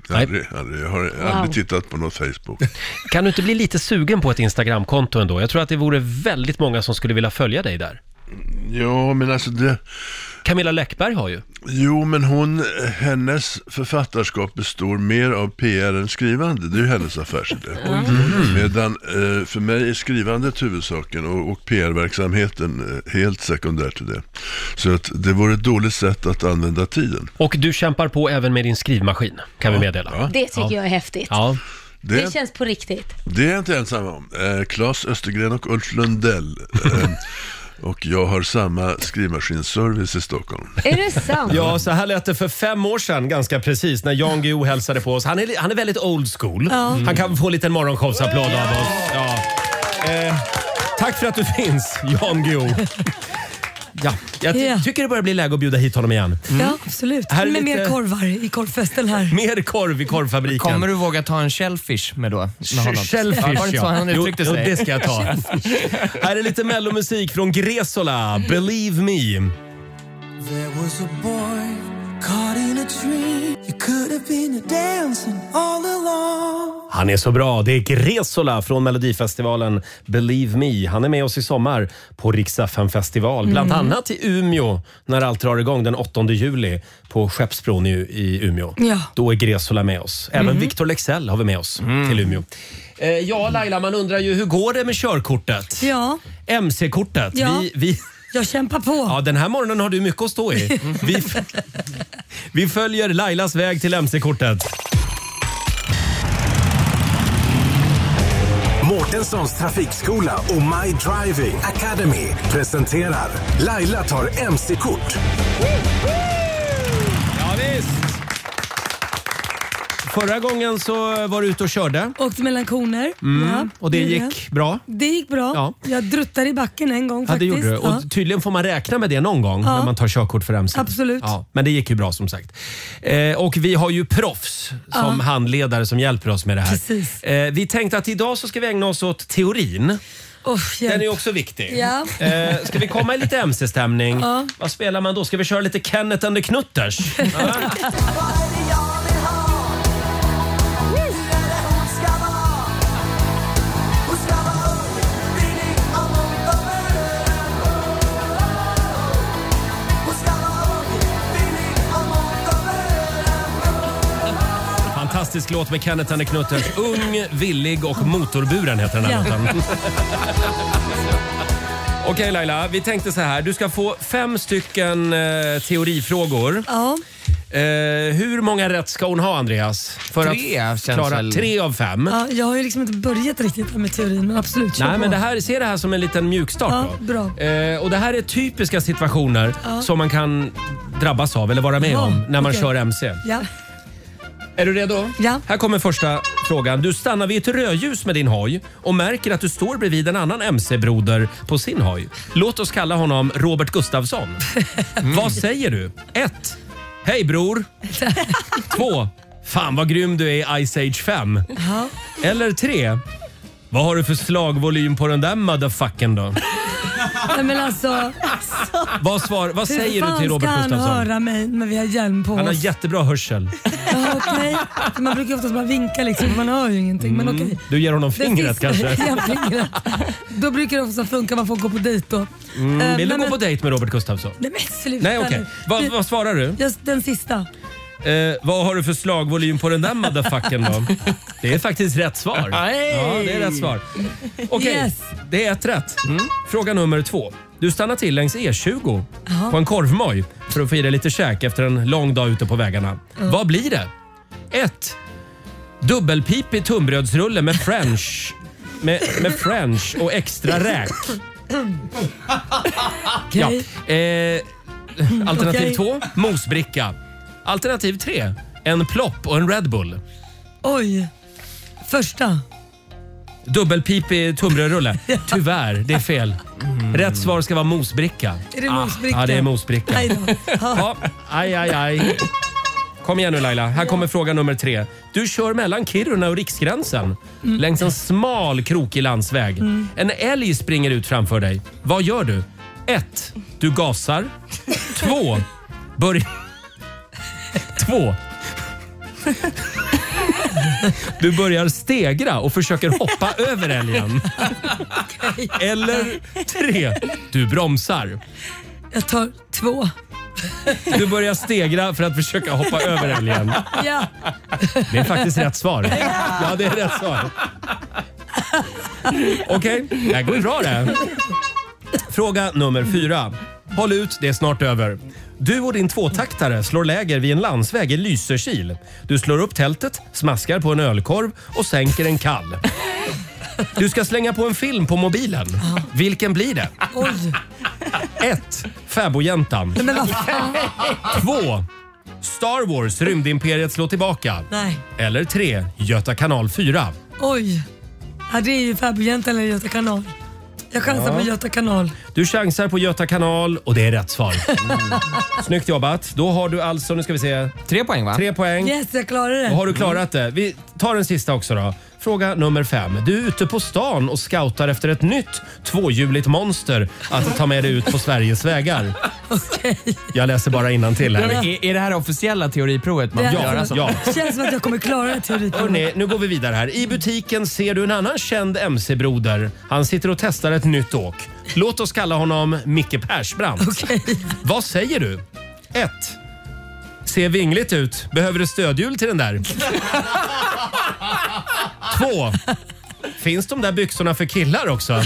Aldrig, aldrig. Jag har Wow. aldrig tittat på något Facebook. Kan du inte bli lite sugen på ett Instagramkonto ändå? Jag tror att det vore väldigt många som skulle vilja följa dig där. Ja, men alltså det... Camilla Läckberg har ju. Jo, men hon, hennes författarskap består mer av P R än skrivande. Det är ju hennes affärsidé. Mm. Medan eh, för mig är skrivandet huvudsaken och, och P R-verksamheten eh, helt sekundär till det. Så att det vore ett dåligt sätt att använda tiden. Och du kämpar på även med din skrivmaskin, kan ja. vi meddela. Ja. Det tycker ja. jag är häftigt. Ja. Det, det känns på riktigt. Det är jag inte ensam om. Eh, Claes Östergren och Ulf Lundell. Eh, Och jag har samma skrivmaskinsservice i Stockholm. Är det sant? Ja, så här lät det för fem år sedan ganska precis när Jan Guillou hälsade på oss. Han är, han är väldigt old school. Ja. Han kan få en liten morgonshowsapplåd av oss. Ja. Eh, tack för att du finns, Jan Guillou. Ja, jag ty- Ja. tycker det börjar bli läge att bjuda hit honom igen. Mm. Ja, absolut. Här är Med lite- mer korvar i korvfesten här. Mer korv i korvfabriken. Kommer du våga ta en shellfish med då? Med honom? Shellfish, Ja, var det så han jo, uttryckte jo, sig? det ska jag ta. Här är lite mellomusik från Gresola, Believe Me. There was a boy caught in a tree. You could have been dancing all along. Han är så bra. Det är Gresola från Melodifestivalen Believe Me. Han är med oss i sommar på Rix F M-festival. Bland Mm. annat i Umeå när allt drar igång den åttonde juli på Skeppsbron i, i Umeå. Ja. Då är Gresola med oss. Även Mhm. Victor Lexell har vi med oss till Umeå. Eh, ja, Laila, man undrar ju hur går det med körkortet? Ja, M C-kortet. Ja. Vi, vi, jag kämpar på. ja, den här morgonen har du mycket att stå i. Vi, f- vi följer Lailas väg till M C-kortet. Mårtenssons trafikskola och My Driving Academy presenterar Laila tar M C-kort. Ja, visst. Förra gången så var du ute och körde. Åkte mellan koner. Mm. Ja, Och det gjorde gick jag. bra. Det gick bra. Ja. Jag druttade i backen en gång Ja, det faktiskt. gjorde du. Ja. Och tydligen får man räkna med det någon gång Ja. när man tar körkort för M C. Absolut. Ja, men det gick ju bra som sagt. Eh, och vi har ju proffs som Ja. handledare som hjälper oss med det här. Precis. Eh, vi tänkte att idag så ska vi ägna oss åt teorin. Oh, Den är också viktig. Ja. Eh, ska vi komma i lite M C-stämning? Ja. Vad spelar man då? Ska vi köra lite Kenneth and the Knutters? Ja. Fantastisk låt med Kenneth and the Knutters. Ung, villig och motorburen heter den här Ja. låten. Okej Laila, vi tänkte så här. Du ska få fem stycken eh, teorifrågor. Ja. Eh, hur många rätt ska hon ha, Andreas? För Tre att känns klara väl- tre av fem. Ja, jag har ju liksom inte börjat riktigt med teorin, men absolut, kör Nej, på. men det här, se det här som en liten mjukstart Ja, då. bra. Eh, och det här är typiska situationer Ja. som man kan drabbas av eller vara med Ja, om när man okej. kör M C. Ja. Är du redo? Ja. Här kommer första frågan. Du stannar vid ett rödljus med din hoj och märker att du står bredvid en annan M C-broder på sin hoj. Låt oss kalla honom Robert Gustafsson. Vad säger du? ett. Hej bror. två. Fan vad grym du är i Ice Age fem. Ja. Eller tre. Vad har du för slagvolym på den där motherfucken då? Nej, men alltså, Vad, svar, vad säger du till Robert hur fan ska han Gustafsson? höra mig när vi har hjälm på Han har oss? jättebra hörsel. Ja, okej. För man brukar ju oftast bara vinka liksom, för man hör ju ingenting. Men okej. Du ger honom Det fingret sista- kanske? Ja, fingret. Då brukar det också funka, man får gå på dejt då. Mm. Eh, Vill du nej, gå men- på dejt med Robert Gustafsson? Nej men sluta Nej, okej. nu. Vad, Du- vad svarar du? Just den sista. Eh, vad har du för slagvolym på den där motherfucken då? Det är faktiskt rätt svar. Ja, det är rätt svar. Okej, Yes. det är ett rätt. Fråga nummer två. Du stannar till längs E tjugo Jaha. på en korvmoj för att få i dig lite käk efter en lång dag ute på vägarna. Vad blir det? ett. Dubbelpipig tunnbrödsrulle med french, med, med french och extra räk. Ja. Eh, alternativ Okej. två, mosbricka. Alternativ tre, en plopp och en Red Bull. Oj. Första. Dubbelpipig tunnbrödsrulle. Tyvärr, det är fel. Rätt svar ska vara mosbricka. Är det mosbricka? Ja, det är mosbricka. Nej då. Ja, aj, aj, aj. Kom igen nu Laila, här kommer fråga nummer tre. Du kör mellan Kiruna och Riksgränsen längs en smal krokig landsväg. En älg springer ut framför dig. Vad gör du? ett. Du gasar. två. Börja... två. Du börjar stegra och försöker hoppa över älgen. Eller tre, du bromsar. Jag tar två. Du börjar stegra för att försöka hoppa över älgen. Ja. Det är faktiskt rätt svar. Ja, det är rätt svar. Okej, okay. Det här går ju bra det. Fråga nummer fyra. Håll ut, det är snart över. Du och din tvåtaktare slår läger vid en landsväg i Lysekil. Du slår upp tältet, smaskar på en ölkorv och sänker en kall. Du ska slänga på en film på mobilen. Vilken blir det? Oj. ett. Fäbodjäntan. Men vad fan? två. Star Wars, rymdimperiet slår tillbaka. Nej. Eller tre. Göta kanal fyra. Oj. Ja, det är ju Fäbodjäntan eller Göta kanal. Jag chansar Ja. på Göta kanal. Du chansar på Göta kanal och det är rätt svar. Mm. Snyggt jobbat. Då har du alltså, nu ska vi se. Tre poäng va? Tre poäng. Yes, jag klarar det. Då har du klarat det. Vi tar den sista också då. Fråga nummer fem. Du är ute på stan och scoutar efter ett nytt tvåhjuligt monster att ta med dig ut på Sveriges vägar. Okej. Jag läser bara innantill här. Är, är det här officiella teoriprovet man Det- får göra? Så? Ja. Det känns som att jag kommer klara det teoriprovet. Hörrni, nu går vi vidare här. I butiken ser du en annan känd M C-broder. Han sitter och testar ett nytt åk. Låt oss kalla honom Micke Persbrandt. Okej. Vad säger du? ett. Ser vingligt ut. Behöver du stödhjul till den där? två. Finns de där byxorna för killar också?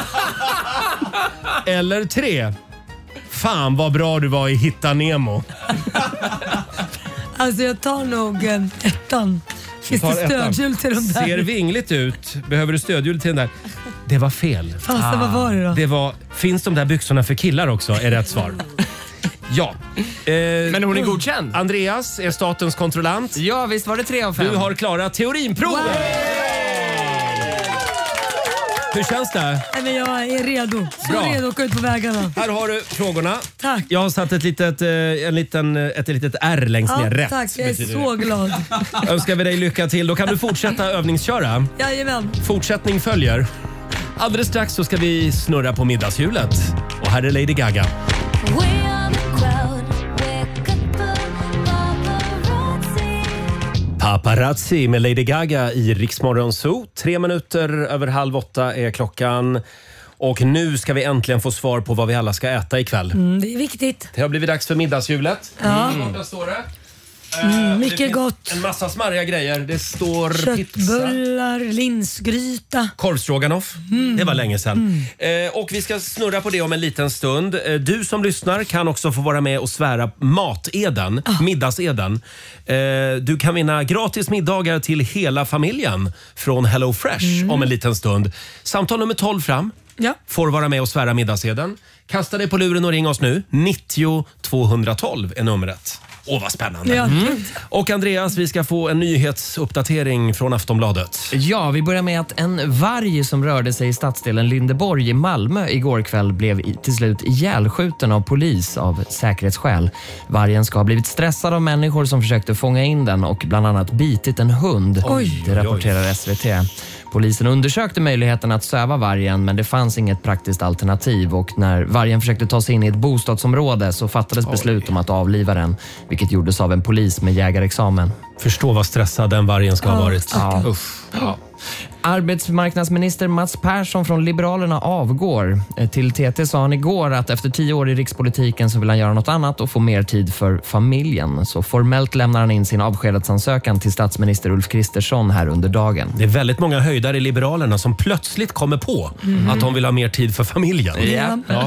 Eller tre. Fan vad bra du var i Hitta Nemo. Alltså jag tar nog eh, ettan. Finns tar det ettan. stödhjul till de där? Ser vingligt ut. Behöver du stödhjul till den där? Det var fel. Fasen, vad var det då? Det var, finns de där byxorna för killar också? Är rätt svar. Ja. Eh, Men hon är godkänd. Andreas är statens kontrollant. Ja, visst var det tre av fem. Du har klarat teorinprovet. Wow. Hur känns det? Nej, men jag är redo. Så Bra. redo att gå ut på vägarna. Här har du frågorna. Tack. Jag har satt ett litet, eh, en liten, ett litet R längst Ja, ner. Rätt. tack, jag är betyder så det. glad. Önskar vi dig lycka till. Då kan du fortsätta övningsköra. Jajamän. Fortsättning följer. Alldeles strax så ska vi snurra på middagshjulet. Och här är Lady Gaga. Paparazzi med Lady Gaga i Rix Morgon Zoo. Tre minuter över halv åtta är klockan. Och nu ska vi äntligen få svar på vad vi alla ska äta ikväll. Mm, det är viktigt. Det har blivit dags för middagshjulet. Ja. Mm. Där står det. Mm, Det mycket finns gott. En massa smarriga grejer. Det står pizza. Köttbullar, linsgryta. Korvstroganoff. Mm. Det var länge sedan. Eh, och vi ska snurra på det om en liten stund. Eh, du som lyssnar kan också få vara med och svära mateden, Ah. middagseden. Eh, du kan vinna gratis middagar till hela familjen från Hello Fresh Mm. om en liten stund. Samtal nummer tolv fram. Ja. Får vara med och svära middagseden. Kasta dig på luren och ring oss nu. nittio tvåhundratolv är numret. Åh, vad spännande. Ja, Mm. gud. Och Andreas, vi ska få en nyhetsuppdatering från Aftonbladet. Ja, vi börjar med att en varg som rörde sig i stadsdelen Lindeborg i Malmö igår kväll blev i, till slut ihjälskjuten av polis av säkerhetsskäl. Vargen ska ha blivit stressad av människor som försökte fånga in den och bland annat bitit en hund. Oj. Det rapporterar S V T. Polisen undersökte möjligheten att söva vargen, men det fanns inget praktiskt alternativ, och när vargen försökte ta sig in i ett bostadsområde så fattades beslut om att avliva den, vilket gjordes av en polis med jägarexamen. Förstå vad stressad den vargen ska ha varit. Ja. Uff. Ja. Arbetsmarknadsminister Mats Persson från Liberalerna avgår. Till T T sa han igår att efter tio år i rikspolitiken så vill han göra något annat och få mer tid för familjen. Så formellt lämnar han in sin avskedadsansökan till statsminister Ulf Kristersson här under dagen. Det är väldigt många höjdare i Liberalerna som plötsligt kommer på Mm. att de vill ha mer tid för familjen. Ja. Ja.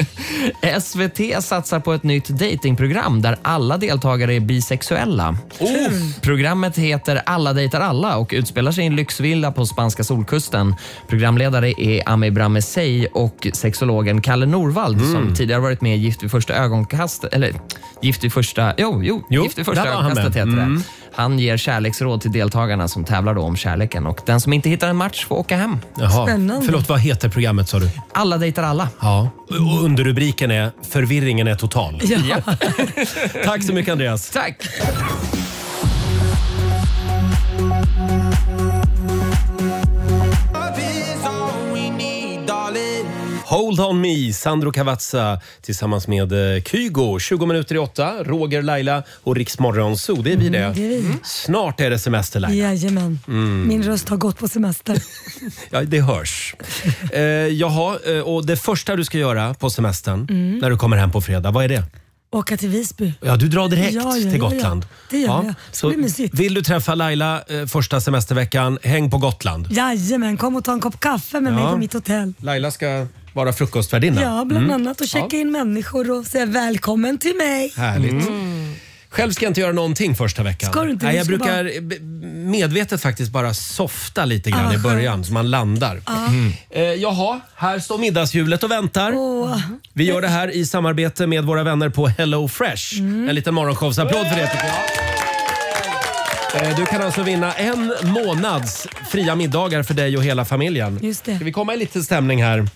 S V T satsar på ett nytt datingprogram där alla deltagare är bisexuella. Oh. Programmet heter Alla dejtar alla och utspelar sig i en lyxvilla på spanska solkusten. Programledare är Ami Bramesey och sexologen Kalle Norvald Mm. som tidigare varit med i Gift vid första ögonkastet, eller Gift vid första, jo, jo, Jo, Gift vid första där var han ögonkastet med. heter Mm. det. Han ger kärleksråd till deltagarna som tävlar då om kärleken, och den som inte hittar en match får åka hem. Jaha. Spännande. Förlåt, vad heter programmet sa du? Alla dejtar alla. Ja. Och underrubriken är Förvirringen är total. Ja. Tack så mycket Andreas. Tack. Hold Hold on me, Sandro Cavazza tillsammans med eh, Kygo. tjugo minuter i åtta, Roger, Laila och Rix Morgon Zoo. Det är vi det. Mm, det är vi. Snart är det semester, Laila. Jajamän. Mm. Min röst har gått på semester. Ja, det hörs. Eh, jaha, eh, och det första du ska göra på semestern Mm. när du kommer hem på fredag, vad är det? Åka till Visby. Ja, du drar direkt Ja, ja, till ja, Gotland. ja. Det gör jag. Det Så blir mysigt. vill du träffa Laila eh, första semesterveckan, häng på Gotland. Jajamän, kom och ta en kopp kaffe med Ja. mig på mitt hotell. Laila ska vara frukostvärdinna. Ja, bland Mm. annat. Och checka in människor och säga välkommen till mig. Härligt. Själv ska jag inte göra någonting första veckan. Ska du inte? Nej, Du jag ska brukar b- medvetet faktiskt bara softa lite grann Ah, i början skönt. så man landar. Ja. Eh, jaha, här står middagshjulet och väntar. Åh. Vi gör det här i samarbete med våra vänner på Hello Fresh. Mm. En liten morgonshowsapplåd för det tycker jag. Eh, Du kan alltså vinna en månads fria middagar för dig och hela familjen. Just det. Ska vi komma i lite stämning här?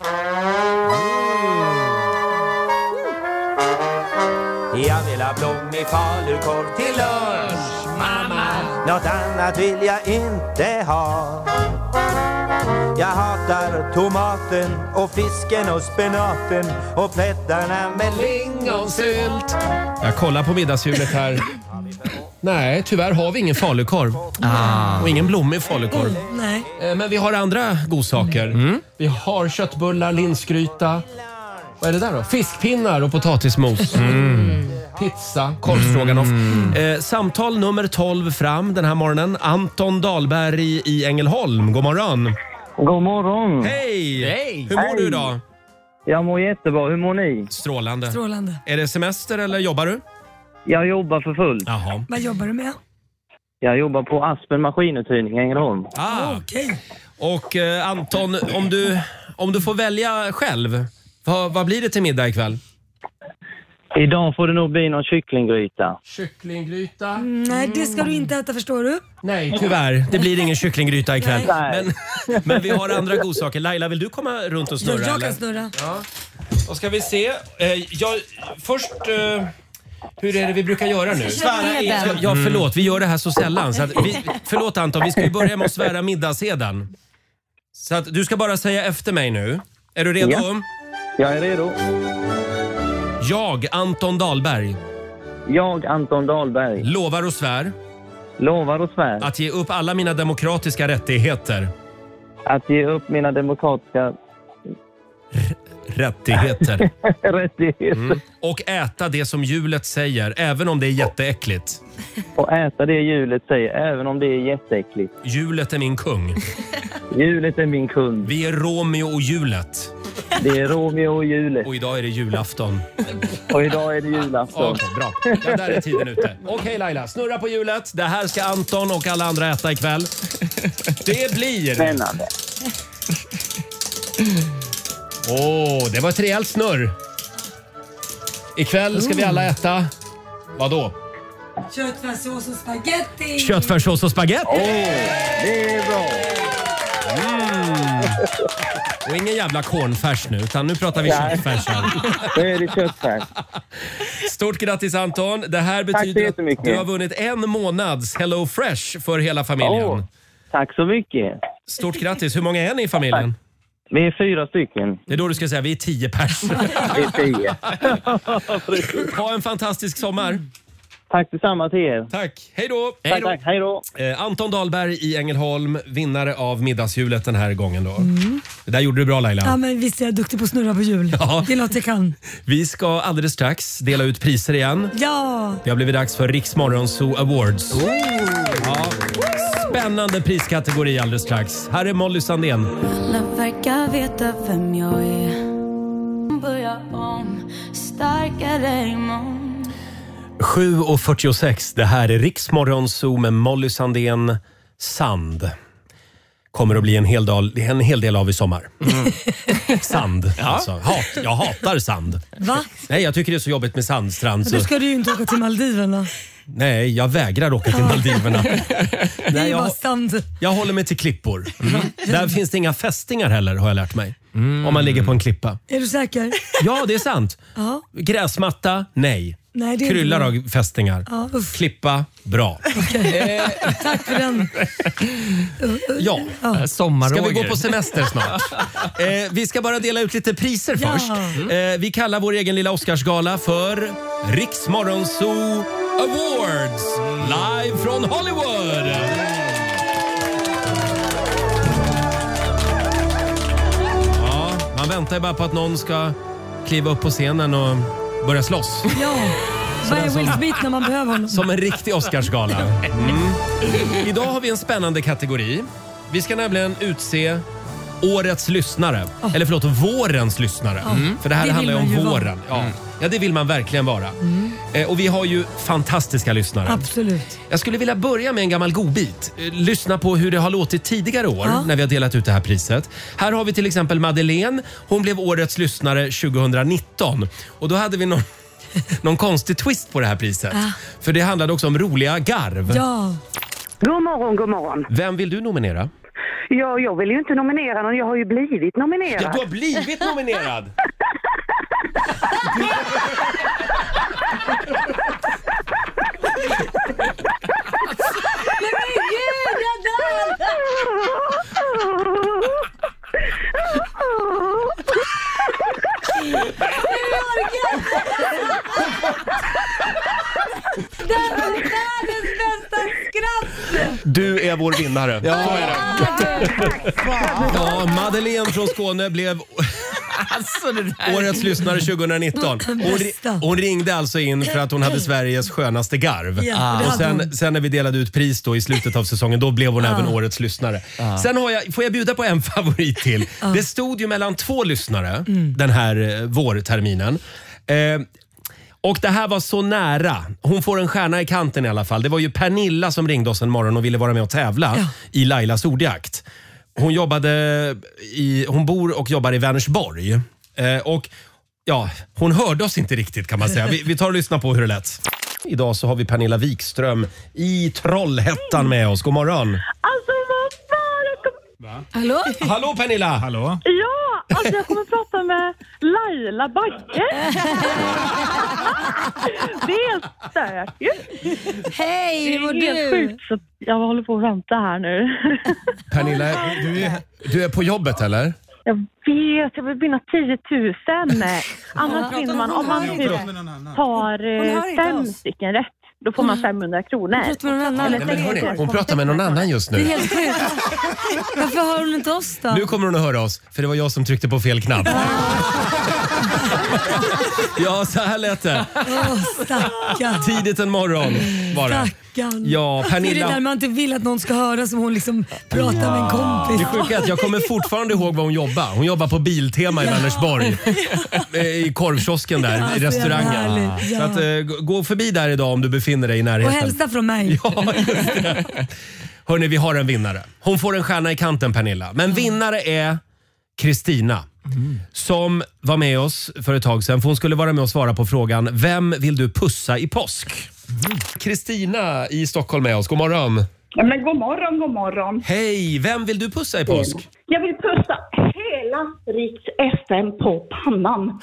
Jag vill ha blommig falukorv till lunch, mamma. Något annat vill jag inte ha. Jag hatar tomaten och fisken och spenaten och plättarna med lingonsylt. Jag kollar på middagshjulet här. Nej, tyvärr har vi ingen falukorv. Ah. Och ingen blommig falukorv. Nej. Eh, Men vi har andra godsaker. Mm. Vi har köttbullar, linsgryta. Vad är det där då? Fiskpinnar och potatismos. Mm. Pizza, korvstroganoff. Eh, samtal nummer tolv fram den här morgonen. Anton Dahlberg i Ängelholm. God morgon. God morgon. Hej! Hej! Hur mår Hej. du idag? Jag mår jättebra. Hur mår ni? Strålande. Strålande. Är det semester eller jobbar du? Jag jobbar för fullt. Jaha. Vad jobbar du med? Jag jobbar på Aspen Maskinuthyrning i Ängelholm. Ah. Okej. Och eh, Anton, om du, om du får välja själv, vad, vad blir det till middag ikväll? Idag får det nog bli någon kycklinggryta. Kycklinggryta? Mm, nej, det ska du inte äta, förstår du? Nej, tyvärr. Det blir ingen kycklinggryta ikväll. Nej. Men, men vi har andra godsaker. Laila, vill du komma runt och Ja, snurra? jag eller? kan snurra. Ja. Då ska vi se. Eh, jag, först... Eh, hur är det vi brukar göra nu? Svära eden. Ja, förlåt. Vi gör det här så sällan. Så att vi, förlåt Anton, vi ska ju börja med att svära middagseden. Så att du ska bara säga efter mig nu. Är du redo? Ja. Jag är redo. Jag, Anton Dahlberg, Jag, Anton Dahlberg, lovar och svär lovar och svär att ge upp alla mina demokratiska rättigheter. att ge upp mina demokratiska Rättigheter. rättigheter Mm. Och äta det som hjulet säger, även om det är jätteäckligt. och äta det hjulet säger, även om det är jätteäckligt. Hjulet är min kung. Hjulet är min kund. Vi är Romeo och hjulet. Det är Romeo och hjulet. Och idag är det julafton. Och idag är det julafton. Okej, bra. Ja, där är tiden ute. Okej Laila, snurra på hjulet. Det här ska Anton och alla andra äta ikväll. Det blir... Spännande. Åh, oh, det var ett rejält snurr. Ikväll ska vi alla äta... Vadå? Köttfärssås och spaghetti. Köttfärssås och spagetti. Åh, det är bra. Mm. Och ingen jävla cornfärs nu, utan nu pratar vi Nej. köttfärs här. Då är det köttfärs. Stort grattis Anton. Det här Tack så betyder att jättemycket. du har vunnit en månads Hello Fresh för hela familjen. Åh, tack så mycket. Stort grattis. Hur många är ni i familjen? Vi är fyra stycken. Det är då du ska säga vi är tio pers. Vi är tio. Ha en fantastisk sommar. Tack detsamma till er. Tack. Hej då. Tack, tack. Hej då. Eh, Anton Dahlberg i Ängelholm, vinnare av middagshjulet den här gången då. Mm. Det där gjorde du bra Laila. Ja, men visst är jag duktig på att snurra på hjul. Ja. Det är något jag kan. Vi ska alldeles strax dela ut priser igen. Ja! Det har blivit dags för Rix Morgon Zoo Awards. Oh. Ja. Spännande priskategori alldeles strax. Här är Molly Sandén. Alla verkar veta vem jag är. Börja om, starkare imorgon. sju och fyrtiosex. Det här är Rix Morgon Zoo med Molly Sandén. Sand. Kommer att bli en hel del, en hel del av i sommar. Mm. Sand. Ja. Alltså. Hat, jag hatar sand. Va? Nej, jag tycker det är så jobbigt med sandstrand. Då Så... ska du ju inte åka till Maldiverna. Nej, jag vägrar åka till Maldiverna. Det är Nej, ju bara jag, sand. jag håller mig till klippor. Mm. Där finns det inga fästingar heller, har jag lärt mig. Mm. Om man ligger på en klippa. Är du säker? Ja, det är sant. Ja. Gräsmatta, nej. Nej, det är kryllar inte av fästingar. Ja, uff. Klippa, bra. Okej. Tack för den. Ja, Ja. ska vi gå på semester snart? Eh, vi ska bara dela ut lite priser Ja. först. Eh, vi kallar vår egen lilla Oscarsgala för Riksmorgonzoo Awards live från Hollywood. Ja, man väntar ju bara på att någon ska kliva upp på scenen och börja slåss. Ja, vad är Will Smith när man behöver honom? Som en riktig Oscarsgala. Mm. Idag har vi en spännande kategori. Vi ska nämligen utse årets lyssnare. Oh. Eller förlåt, vårens lyssnare. Mm. För det här Det handlar ju vill om man ju våren. vara. Ja. Mm. ja, det vill man verkligen vara. Mm. Eh, och vi har ju fantastiska lyssnare. Absolut. Jag skulle vilja börja med en gammal godbit. Eh, Lyssna på hur det har låtit tidigare år Ja. när vi har delat ut det här priset. Här har vi till exempel Madeleine. Hon blev årets lyssnare tjugonitton. Och då hade vi någon, någon konstig twist på det här priset. Ja. För det handlade också om roliga garv. Ja. God morgon, god morgon. Vem vill du nominera? Ja, jag vill ju inte nominera någon, jag har ju blivit nominerad. Ja, du har blivit nominerad! Men gud, jag dör! Det här var världens bästa skratt! Du är vår vinnare. Ja. Så är det. Ja, Madeleine från Skåne blev Alltså, det där... årets lyssnare tjugonitton. Hon, ri- hon ringde alltså in för att hon hade Sveriges skönaste garv. Ja, det och hade sen, hon. sen när vi delade ut pris då i slutet av säsongen, då blev hon även årets lyssnare. Sen har jag, får jag bjuda på en favorit till. Det stod ju mellan två lyssnare den här eh, vårterminen. Eh, och det här var så nära. Hon får en stjärna i kanten i alla fall. Det var ju Pernilla som ringde oss en morgon och ville vara med och tävla Ja. i Lailas ordjakt. Hon jobbade i, hon bor och jobbar i Vänersborg. Eh, och ja, hon hörde oss inte riktigt kan man säga. Vi, vi tar och lyssnar på hur det lät. Idag så har vi Pernilla Wikström i Trollhättan med oss. God morgon. Alltså vad fan! Jag kom... Hallå? Hallå Pernilla! Hallå? Ja, alltså jag kommer prata med Laila Bagge. Det är stökigt. Hej, hur mår Det är helt du? sjukt så jag håller på att vänta här nu. Pernilla, du är, du är på jobbet eller? Jag vet, jag vill vinna tio tusen. Annars vinner man om man typ tar eh, fem stycken rätt. Då får man femhundra kronor. Pratar med någon annan? Eller Nej, men hörni, sex- hon pratar med någon annan just Det är nu. helt sjukt. Varför hör hon inte oss då? Nu kommer hon att höra oss, för det var jag som tryckte på fel knapp. Ja, så här lät det. Åh, stackarn. Tidigt en morgon var det. Stackarn. Ja, Det är det där Pernilla. man inte vill att någon ska höra som hon liksom pratar med en Det kompis. sjuka är att jag kommer fortfarande ihåg vad hon jobbar. Hon jobbar på Biltema i Vänersborg. Eh, I korvkiosken där, i restaurangen. härligt, ja. Så att, eh, g- gå förbi där idag om du befinner dig i Och närheten. hälsa från mig. Ja, just det. Hörrni, vi har en vinnare. Hon får en stjärna i kanten, Pernilla. Men vinnare är Kristina. Som var med oss för ett tag sedan. För hon skulle vara med och svara på frågan: vem vill du pussa i påsk? Kristina i Stockholm med oss. God morgon. Ja, men god morgon, god morgon. Hej, vem vill du pussa i påsk? Jag vill pussa hela Riks F M på pannan.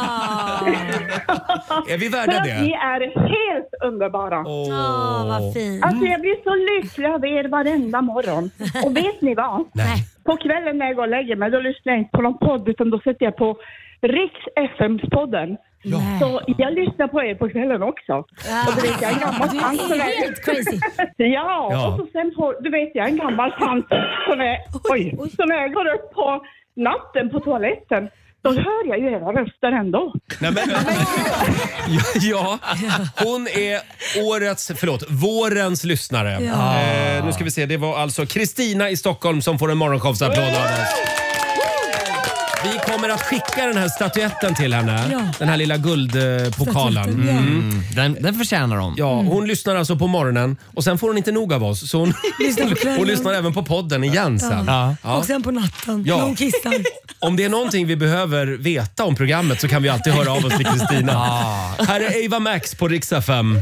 Är vi värda För att det? ni är helt underbara. Åh, vad fint. Alltså jag blir så lycklig av er varenda morgon. Och vet ni vad? Nej. På kvällen när jag går och lägger mig, då lyssnar jag inte på någon podd utan då sätter jag på Riks F M-podden. Ja. Så jag lyssnar på er på kvällen också. Och du vet, jag är en gammal Du är tant som är... helt crazy. Ja, Ja. och så sen på, du vet, jag är en gammal tant som är... Oj, så när jag går upp på natten på toaletten, då hör jag ju era röster ändå. Nej, men, ja, hon är årets, förlåt, vårens lyssnare. Ja. Eh, nu ska vi se, det var alltså Kristina i Stockholm som får en morgonshowsapplåd av oss. Vi kommer att skicka den här statyetten till henne. Ja. Den här lilla guldpokalen. Statyetten, ja. Mm. Den, den förtjänar de. Ja, hon lyssnar alltså på morgonen och sen får hon inte nog av oss. Så hon, Lyssnar på kvällen. hon lyssnar även på podden igen sen. Ja. Ja. Och sen på natten, Ja. när hon kissar. Om det är någonting vi behöver veta om programmet så kan vi alltid höra av oss till Kristina. Här är Ava Max på Rix F M.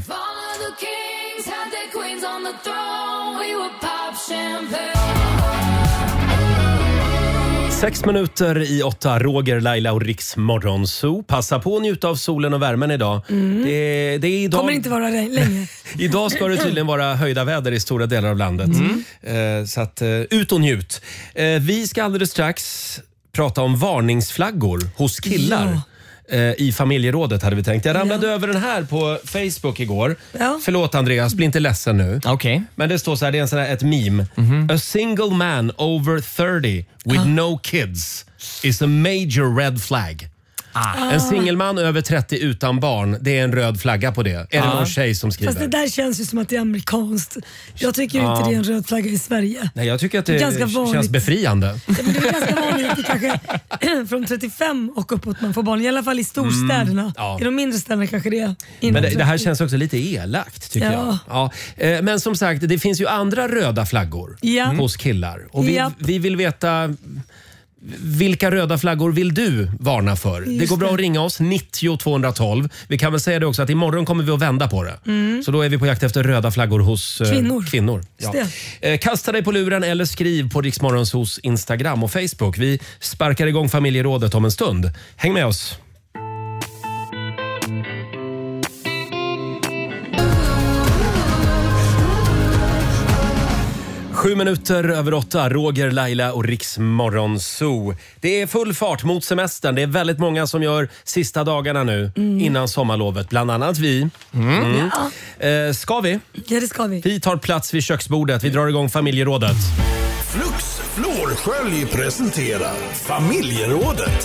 Sex minuter i åtta, Roger, Laila och Riks Morgonzoo. Passa på att njuta av solen och värmen idag. Mm. Det, det är idag... Kommer inte vara det länge. Idag ska det tydligen vara höjda väder i stora delar av landet. Mm. Eh, så att, eh, ut och njut. Eh, vi ska alldeles strax prata om varningsflaggor hos killar. Ja. I familjerådet hade vi tänkt. Jag ramlade ja. över den här på Facebook igår. Ja. Förlåt Andreas, bli inte ledsen nu. Okay. Men det står så här, det är en sån här, ett meme. Mm-hmm. A single man over thirty with ah. no kids is a major red flag. Ah. En singelman över trettio utan barn, det är en röd flagga på det. Är ah. det någon tjej som skriver? Fast det där känns ju som att det är amerikanskt. Jag tycker ah. inte det är en röd flagga i Sverige. Nej, jag tycker att det, det känns vanligt. Befriande. Ja, men det är ganska vanligt kanske från trettiofem och uppåt man får barn. I alla fall i storstäderna. Mm. Ja. I de mindre städerna kanske det är. Men det, det här känns också lite elakt tycker ja. jag. Ja. Men som sagt, det finns ju andra röda flaggor ja. hos killar. Och vi, ja. vi vill veta... Vilka röda flaggor vill du varna för? Just det går bra att ringa oss, nittio tvåhundratolv. Vi kan väl säga det också att imorgon kommer vi att vända på det. Mm. Så då är vi på jakt efter röda flaggor hos eh, kvinnor. kvinnor. Ja. Eh, kasta dig på luren eller skriv på Rix Morgonzoos Instagram och Facebook. Vi sparkar igång familjerådet om en stund. Häng med oss! Sju minuter över åtta, Roger, Laila och Rix Morgonzoo. Det är full fart mot semestern. Det är väldigt många som gör sista dagarna nu mm. innan sommarlovet. Bland annat vi. Mm. Mm. Ja. Eh, ska vi? Ja, det ska vi. Vi tar plats vid köksbordet. Vi drar igång familjerådet. Flux Flårskölj presenterar familjerådet.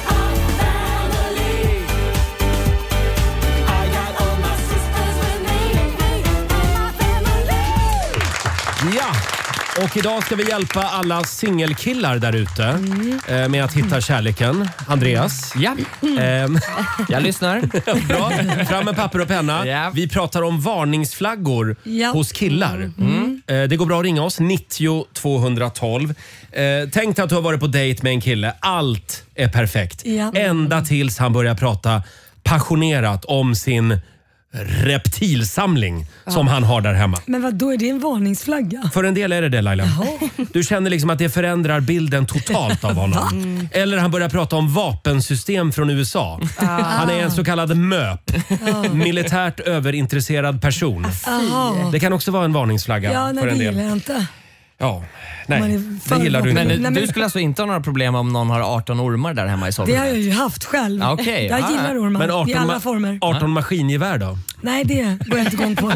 Ja, och idag ska vi hjälpa alla singelkillar där ute mm. med att hitta kärleken. Andreas? Ja, mm. jag lyssnar. Bra, fram med papper och penna. Ja. Vi pratar om varningsflaggor ja. hos killar. Mm. Det går bra att ringa oss, nittio tvåhundratolv. Tänk dig att du har varit på dejt med en kille. Allt är perfekt. Ja. Ända tills han börjar prata passionerat om sin reptilsamling ja. som han har där hemma. Men vad då är det en varningsflagga? För en del är det det, Laila. Jaha. Du känner liksom att det förändrar bilden totalt av honom. Mm. Eller han börjar prata om vapensystem från U S A. Ah. Han är en så kallad MÖP. Ah. Militärt överintresserad person. Ah. Det kan också vara en varningsflagga ja, nej, för en del. Det gillar jag inte. Ja, nej, det gillar du inte. Men, men du skulle alltså inte ha några problem om någon har arton ormar där hemma i sovrummet? Det har jag ju haft själv. Ah, okay. Jag ah. gillar ormar men arton, i alla former. arton maskingevär då? Nej, det går jag inte igång på.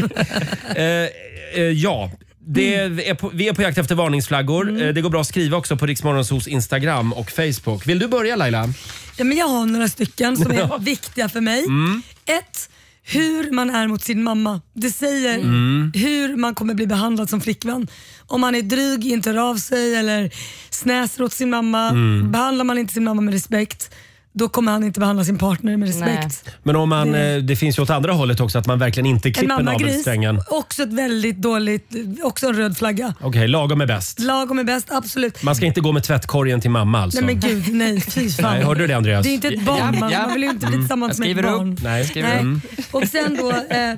eh, eh, ja, det är på, vi är på jakt efter varningsflaggor. Mm. Eh, det går bra att skriva också på Rix Morgonzoos Instagram och Facebook. Vill du börja, Laila? Ja, men jag har några stycken som är viktiga för mig. Mm. Ett, hur man är mot sin mamma. Det säger mm. hur man kommer bli behandlad som flickvän. Om man är dryg, inte rör av sig eller snäser åt sin mamma. Mm. Behandlar man inte sin mamma med respekt, då kommer han inte behandla sin partner med respekt. Nej. Men om man, det, det finns ju åt andra hållet också, att man verkligen inte klipper navelsträngen. Också ett väldigt dåligt, också en röd flagga. Okej, okay, lagom är bäst. Lagom är bäst, absolut. Man ska inte gå med tvättkorgen till mamma alltså. Nej men gud, nej. Fy fan. Nej, hörde du det, Andreas? Det är inte ett barn, man, man vill ju inte bli tillsammans med ett barn. Upp. Nej, skriver nej. Mm. Och sen då, eh,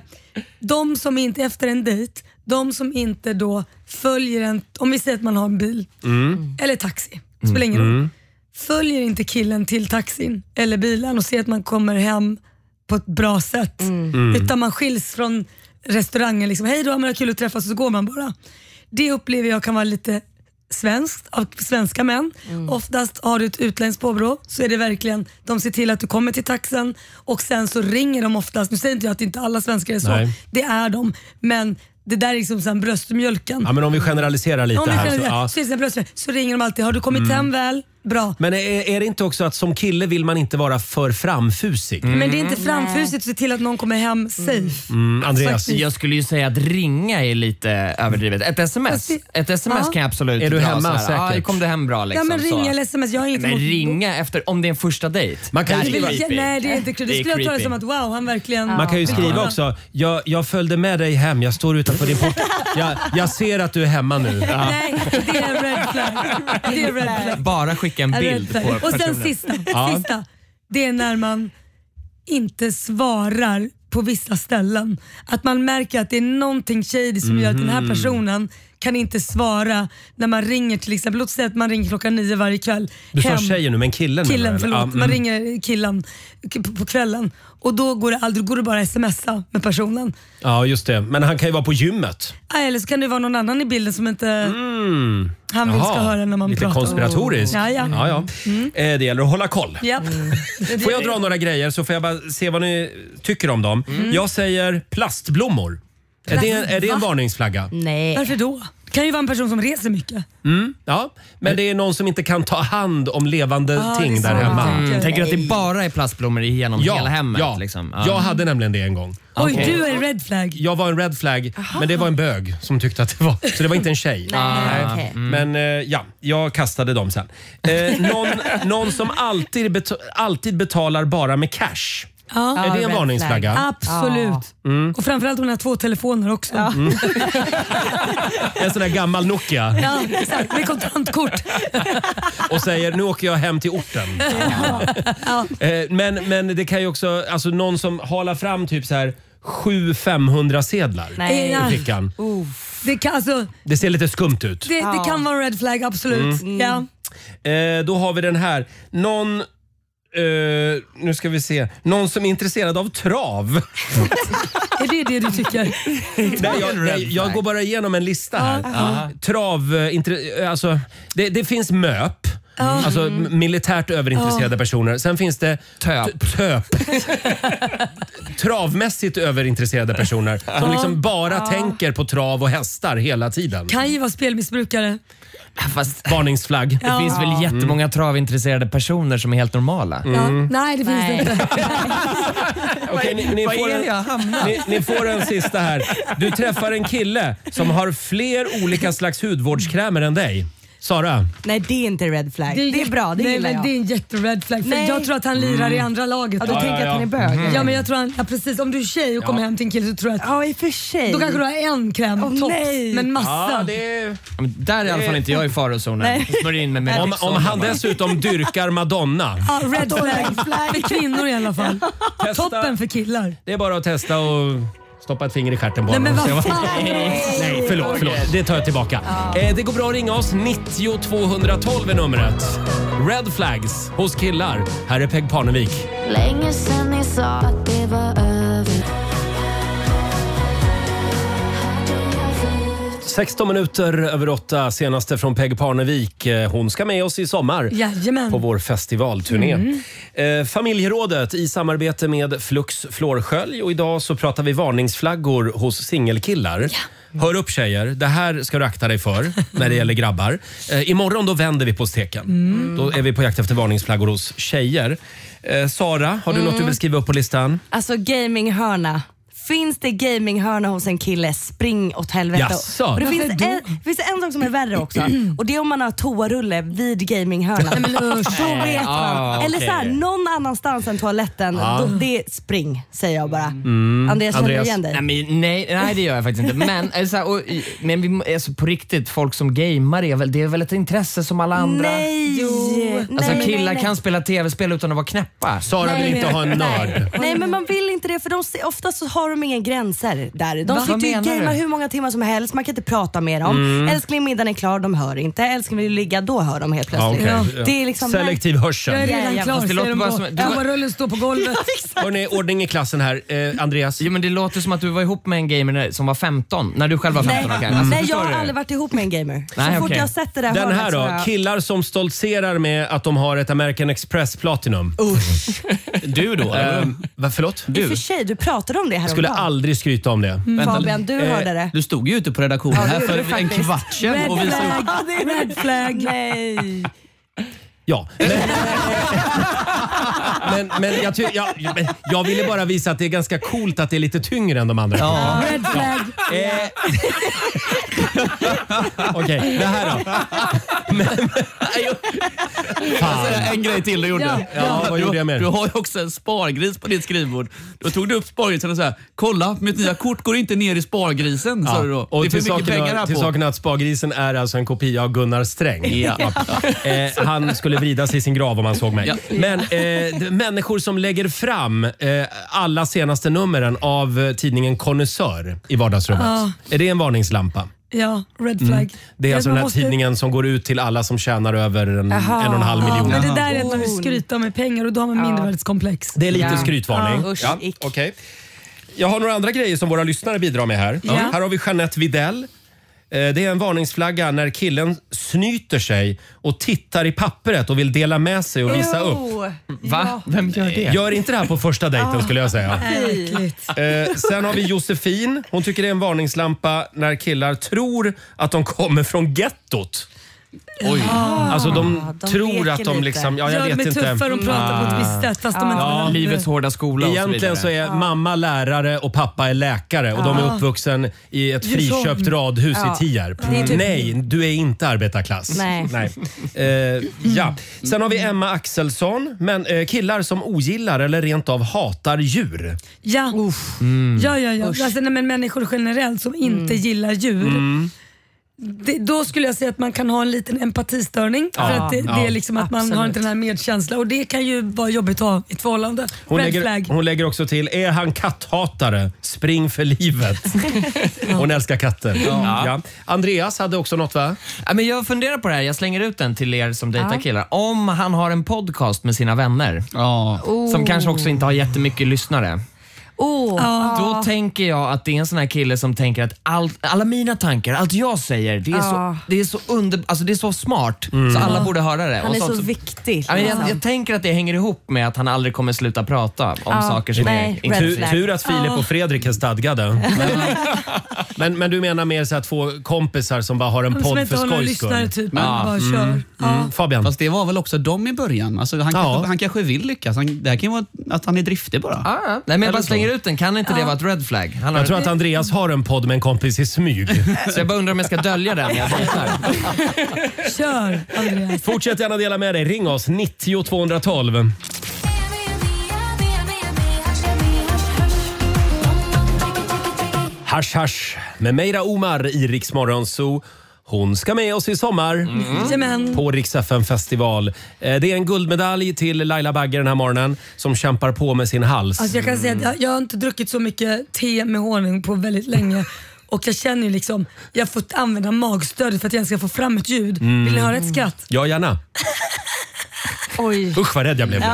de som inte efter en dejt, de som inte då följer en, om vi säger att man har en bil mm. eller taxi, spelar ingen roll. Mm. Följer inte killen till taxin eller bilen och ser att man kommer hem på ett bra sätt. Mm. Utan man skiljs från restaurangen. Liksom, hej då, man har kul att träffas och så går man bara. Det upplever jag kan vara lite svenskt av svenska män. Mm. Oftast har du ett utländskt påbrå så är det verkligen, de ser till att du kommer till taxen och sen så ringer de oftast. Nu säger inte jag att inte alla svenskar är så. Nej. Det är de, men det där är liksom sen bröstmjölken. Ja, men om vi generaliserar lite om vi här generaliserar, så, ja. så, så ringer de alltid, har du kommit mm. hem väl? Bra. Men är, är det inte också att som kille vill man inte vara för framfusig? Mm. Men det är inte framfusigt att se till att någon kommer hem safe. Mm, Andreas? Faktiskt. Jag skulle ju säga att ringa är lite överdrivet. Ett sms, ett sms ja. kan jag absolut. Är du hemma säkert? Ja, kom du hem bra liksom. Ja, men ringa så. eller sms, jag har inget Men emot. ringa efter, om det är en första dejt. Man kan ju skriva, nej, det är inte det skulle jag ta det som att wow, han verkligen. Man kan ju skriva ja. också, jag, jag följde med dig hem, jag står utanför din port. Jag, jag ser att du är hemma nu. Ja. Nej, det är en red flag. Det är red flag. Bara skicka en bild på och sen sista, ja. sista, det är när man inte svarar på vissa ställen. Att man märker att det är någonting shady som mm. gör att den här personen kan inte svara när man ringer till exempel. Låt säga att man ringer klockan nio varje kväll. Du sa hem. tjejen nu, men killen Killen, menar du, förlåt. eller? Ja, Man mm. ringer killen på, på kvällen och då går det aldrig, går det bara smsa med personen. Ja, just det. Men han kan ju vara på gymmet. Nej, eller så kan det vara någon annan i bilden som inte Mm. han vill Jaha, ska höra när man lite pratar. konspiratoriskt. Ja, ja. Ja, ja. Mm. Eh, det gäller att hålla koll. Ja. Får jag dra några grejer så får jag bara se vad ni tycker om dem. Mm. Jag säger plastblommor. Är det, är det en Va? varningsflagga? Nej. Varför då? Det kan ju vara en person som reser mycket. Mm, ja, men det är någon som inte kan ta hand om levande Ah, ting det är där så. hemma. Mm. Tänker du att det bara är plastblommor igenom Ja, hela hemmet? ja. Liksom? Jag hade nämligen det en gång. Oj, Okej. du är red flag. Jag var en red flag, men det var en bög som tyckte att det var. Så det var inte en tjej. Nej, okej. Men eh, ja, jag kastade dem sen. Eh, någon, någon som alltid, bet- alltid betalar bara med cash. Ja. Är det en varningsflagga? Absolut. Mm. Och framförallt de här två telefoner också. Ja, Mm. En sån där gammal Nokia. ja exakt. Med kontantkort. Och säger nu åker jag hem till orten. Ja. Eh, men, men det kan ju också, alltså någon som halar fram typ så här sju femhundra sedlar Nej. i fickan. Det kan, alltså, Det ser lite skumt ut. det, det kan vara en red flag, absolut. Mm. Ja. Eh, då har vi den här. Någon, eh, nu ska vi se. Någon som är intresserad av trav. Är det det du tycker? Nej, jag, nej, jag går bara igenom en lista här. Ja. Trav, eh, intre, alltså, det, det finns möp. Ja. Alltså m- militärt överintresserade Ja. personer. Sen finns det töp. t- töp. Travmässigt överintresserade personer som Ja. liksom bara Ja. tänker på trav och hästar hela tiden. Kan ju vara spelmissbrukare. Fast varningsflagg. Ja. Det finns väl jättemånga travintresserade personer som är helt normala? Ja. Nej, det finns det inte. Okej, ni, ni, Vad får är det jag en, hamnar? ni, ni får en sista här. Du träffar en kille som har fler olika slags hudvårdskrämer än dig. Sara? Nej, det är inte red flag. Det är, jätte- bra, det nej, gillar men jag. Det är en jätte-red flag. För Nej. jag tror att han lirar Mm. i andra laget. Ja, du tänker att han är bög? Mhm. Ja, men jag tror han, ja, precis. Om du är tjej och kommer hem till en kille så tror jag att... Ja, i och för sig. Då kanske du har en kräm, Åh, tops, nej. men massa. Ja, det är... Ja, men där är i alla fall inte jag i farozonen. Nej. Smörjer in mig med Om, Rexona om han bara. dessutom dyrkar Madonna. Ja, red flag. För kvinnor i alla fall. Testa. Toppen för killar. Det är bara att testa och stoppa ett finger i stjärten på Nej, men honom. vad Se fan? Nej, förlåt, förlåt. Det tar jag tillbaka. Eh, det går bra att ringa oss. nittio tvåhundratolv är numret. Red flags hos killar. Här är Peg Parnevik. Länge sen ni sa att det var över. sexton minuter över åtta, senaste från Peg Parnevik. Eh, Hon ska med oss i sommar Jajamän. på vår festivalturné. Mm. Eh, familjerådet i samarbete med Flux Flårskölj. Och idag så pratar vi varningsflaggor hos singelkillar. Hör upp tjejer, det här ska du akta dig för när det gäller grabbar. Eh, imorgon då vänder vi på steken. Mm. Då är vi på jakt efter varningsflaggor hos tjejer. Eh, Sara, har du Mm. något du vill skriva upp på listan? Alltså gaminghörna. Finns det gaminghörna hos en kille, spring åt helvete. Jaså? Och det Varför finns då? en, finns det en sak som är värre också. Och det är om man har toarulle vid gaminghörnan. Nej, men usch. Då vet man. Ah, Eller okej. så här, någon annanstans än toaletten. Ah. Då, det är spring, säger jag bara. Mm. Andreas, känner du Andreas? igen dig? Nej, men, nej, nej, det gör jag faktiskt inte. Men, alltså, och, men vi, alltså, på riktigt, folk som gamer är väl, det är väl ett intresse som alla andra? Nej! Jo. Alltså nej, killar nej, nej. kan spela tv-spel utan att vara knäppa. Sara vill Nej, inte ha en nörd. Nej, men man vill inte det för de, ser- oftast så har de inga gränser där. De Va? sitter Vad ju menar och gamer du? hur många timmar som helst, man kan inte prata med dem. Mm. Älskling, middagen är klar, de hör inte. Älskling, vill du ligga, då hör de helt plötsligt. Ja, okej. Det är liksom Selektiv hörsel. Jag är redan Ja, klar, fast det säger låter de bara då. som- du- Toarullen står på golvet. Hörrni, ordning i klassen här. Eh, Andreas? Jo, men det låter som att du var ihop med en gamer när- som var femton, när du själv var Nej, femton. Okay. Alltså, nej, jag förstår har du? aldrig varit ihop med en gamer. Så Nej, fort okej. jag sätter det här Den hörnet här så då, har jag- killar som stoltserar med att de har ett American Express Platinum. Du då? Eh, vad, förlåt? I och för sig, du pratade om det här Jag skulle aldrig skryta om det. Fabian, du Eh, hörde det. Du stod ju ute på redaktionen Ja, det här gjorde för du en faktiskt. kvart sedan och Red visade upp. flag. Red flag. Nej. Ja. Men, men, men, jag, ty, jag, men jag ville bara visa att det är ganska coolt att det är lite tyngre än de andra. Ja. Red flag. Eh, Okej, det här då. Men, Jag säger en grej till du gjorde. Ja, ja, vad gjorde jag mer? Du har ju också en spargris på ditt skrivbord. Då tog du upp spargrisen och sa kolla, mitt nya kort går inte ner i spargrisen. Sa du då. Och det är till för mycket pengar saken, här till på. saken att Spargrisen är alltså en kopia av Gunnar Sträng. Ja. Eh, han skulle vrida sig i sin grav om han såg mig. Ja. Men eh, de, människor som lägger fram eh, alla senaste numren av eh, tidningen Connoisseur i vardagsrummet. Ja. Är det en varningslampa? Ja, red flag. Mm. Det är alltså man den här måste... tidningen som går ut till alla som tjänar över en, en och en halv miljon. Ja, men det där är att man vill skryta med pengar och då har man mindervärdeskomplex. Det är lite ja. skrytvarning. Ja, ja, ick. okay. Jag har några andra grejer som våra lyssnare bidrar med här. Ja. Här har vi Jeanette Videll. Det är en varningsflagga när killen snyter sig och tittar i pappret och vill dela med sig och visa upp. Va? Vem gör det? Gör inte det här på första dejten Ah. skulle jag säga. Äckligt. Eh, sen har vi Josefin. Hon tycker det är en varningslampa när killar tror att de kommer från gettot. Oj. Alltså de, de tror leker att de lite. liksom... Ja, jag Ja, vet de är inte. tuffa, de pratar på ett visst sätt, fast de inte ja, behöver. Livets hårda skola och så Egentligen vidare. så är mamma lärare och pappa är läkare och de är Ja. uppvuxen i ett Djursholm. friköpt radhus Ja. i Tierp. Det är typ- Nej, du är inte arbetarklass. Nej. Eh, ja. Sen har vi Emma Axelsson. Men, eh, killar som ogillar eller rent av hatar djur. Ja. Mm. ja, ja, ja. Alltså, nej, men människor generellt som inte gillar djur. Mm. Det, då skulle jag säga att man kan ha en liten empatistörning. Ja, för att det, ja. det är liksom att man Absolut. har inte den här medkänsla och det kan ju vara jobbigt att ha i ett förhållande. Hon Red lägger, flag. hon lägger också till, är han katthatare? Spring för livet. Hon älskar katter. Ja. Ja. Andreas hade också något, va? Ja, men jag funderar på det här. Jag slänger ut den till er som dejtar Ja. killar. Om han har en podcast med sina vänner. Oh. Som kanske också inte har jättemycket lyssnare. Oh. Ja. Då tänker jag att det är en sån här kille som tänker att allt, alla mina tankar, allt jag säger, det är, Ja. så, det är, så, under, alltså det är så smart så alla borde höra det. Han Och är sånt så som- viktig. Ja, men jag, liksom. jag tänker att det hänger ihop med att han aldrig kommer sluta prata om Ja, saker som nej, är red Tur, flag. tur att Filip Ja. och Fredrik är stadgade. Men, men, men du menar mer så att två kompisar som bara har en Som podd inte för har några skojs lyssnare skull. typ. Man bara kör. Ja. Mm. Fabian? Fast det var väl också de i början. Alltså, han, Ja. kanske, han kanske vill lyckas. Han, det här kan ju vara att han är driftig bara. Ja, ja. Nej, men jag Eller bara så. slänger ut den. Kan inte det Ja. vara ett red flag? Han har, Jag tror att Andreas har en podd med en kompis i smyg. Så jag bara undrar om jag ska dölja den när jag dejtar. Kör Andreas. Fortsätt gärna dela med dig. Ring oss, nittio tvåhundratolv. Hasch hasch med Meira Omar i Rix Morgon Zoo. Hon ska med oss i sommar Jajamän. på Rix F M festival. Eh, Det är en guldmedalj till Laila Bagge den här morgonen som kämpar på med sin hals. Alltså jag kan säga att jag, jag har inte druckit så mycket te med honung på väldigt länge. Och jag känner ju liksom, jag har fått använda magstödet för att jag ska få fram ett ljud. Vill ni höra ett skratt? Ja, gärna. Oj. Usch vad rädd jag blev. Ja.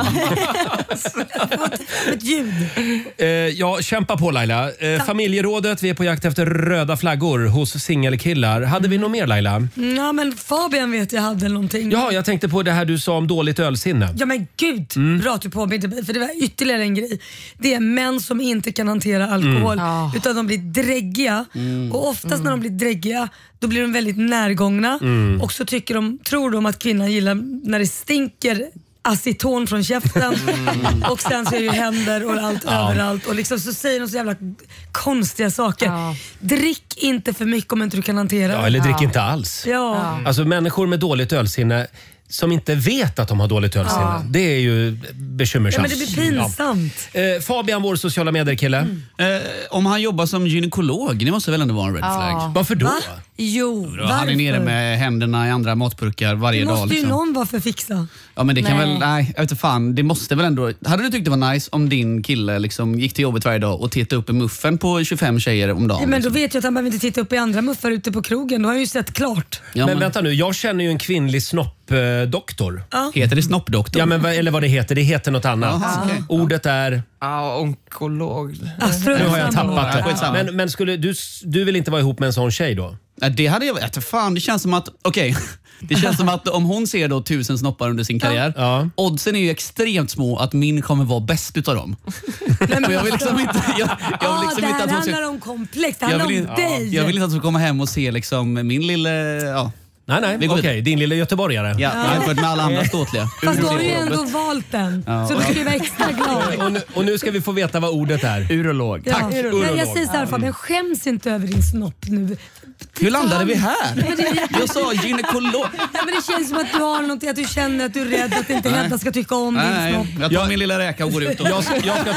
Ett ljud. Eh, ja, kämpa på Laila. Eh, familjerådet, vi är på jakt efter röda flaggor hos singelkillar. Hade vi något mer Laila? Ja men Fabian vet jag hade någonting. Ja, jag tänkte på det här du sa om dåligt ölsinne. Ja men gud, Mm. bra att du påminner mig, för det var ytterligare en grej. Det är män som inte kan hantera alkohol Mm. utan de blir dräggiga Mm. och oftast när de blir dräggiga då blir de väldigt närgångna Mm. och så tycker de, tror de att kvinnan gillar när det stinker aceton från käften och sen så är det ju händer och allt Ja. överallt och liksom så säger de så jävla konstiga saker. Drick inte för mycket om inte du kan hantera Ja, det. eller drick inte alls. Ja. Alltså människor med dåligt ölsinne som inte vet att de har dåligt ölsinne. Ja. Det är ju bekymmersamt. Ja, men det blir pinsamt. Ja. Eh, Fabian, vår sociala medier-kille. Eh, om han jobbar som gynekolog, det måste väl ändå vara en red Ja. flag? Varför då? Va? Jo, Då han är nere med händerna i andra matburkar varje Det dag. måste ju Liksom. någon vara för fixa. Ja men det kan Nej. väl, nej jag vet inte fan, det måste väl ändå. Hade du tyckt det var nice om din kille liksom gick till jobbet varje dag och tittade upp en muffen på tjugofem tjejer om dagen? Ja, men då liksom? vet jag att han behöver inte titta upp i andra muffar ute på krogen. Då har jag ju sett klart. Ja, men, men- vänta nu, jag känner ju en kvinnlig snoppdoktor. Ja. Heter det snoppdoktor? Ja, men, vad- eller vad det heter. Det heter något annat. Jaha, okej. Ordet är... Ja, onkolog. Nu har jag tappat Ja, det. skitsamma. Men, men skulle, du, du vill inte vara ihop med en sån tjej då? Ja, det hade jag vet fan, det känns som att, okej. Det känns som att om hon ser då tusen snoppar under sin karriär, Ja. oddsen är ju extremt små att min kommer vara bäst utav dem. Och jag vill liksom inte, jag, jag Ah, vill liksom det inte här att hon ska, handlar om komplex. Det jag handlar vill, om inte- dig. jag vill inte att hon ska komma hem och se liksom min lille, ja. Nej, nej. Vi går Okej, vidare. din lilla göteborgare. Ja, jämfört med alla andra ståtliga. Fast då har du ju ändå valt den. Ja. Så du ska ju vara extra glad. Och nu, och nu ska vi få veta vad ordet är. Urolog. Ja. Tack, Men urolog. jag säger såhär Fabian, skäms inte över din snopp nu. Hur landade vi här? Men det- Jag sa gynekolog. Ja, men det känns som att du har någonting, att du känner att du är rädd att inte Nej. Hedda ska tycka om din Nej, snopp. jag tar min lilla räka och går ut. Och... Jag, ska- jag, ska,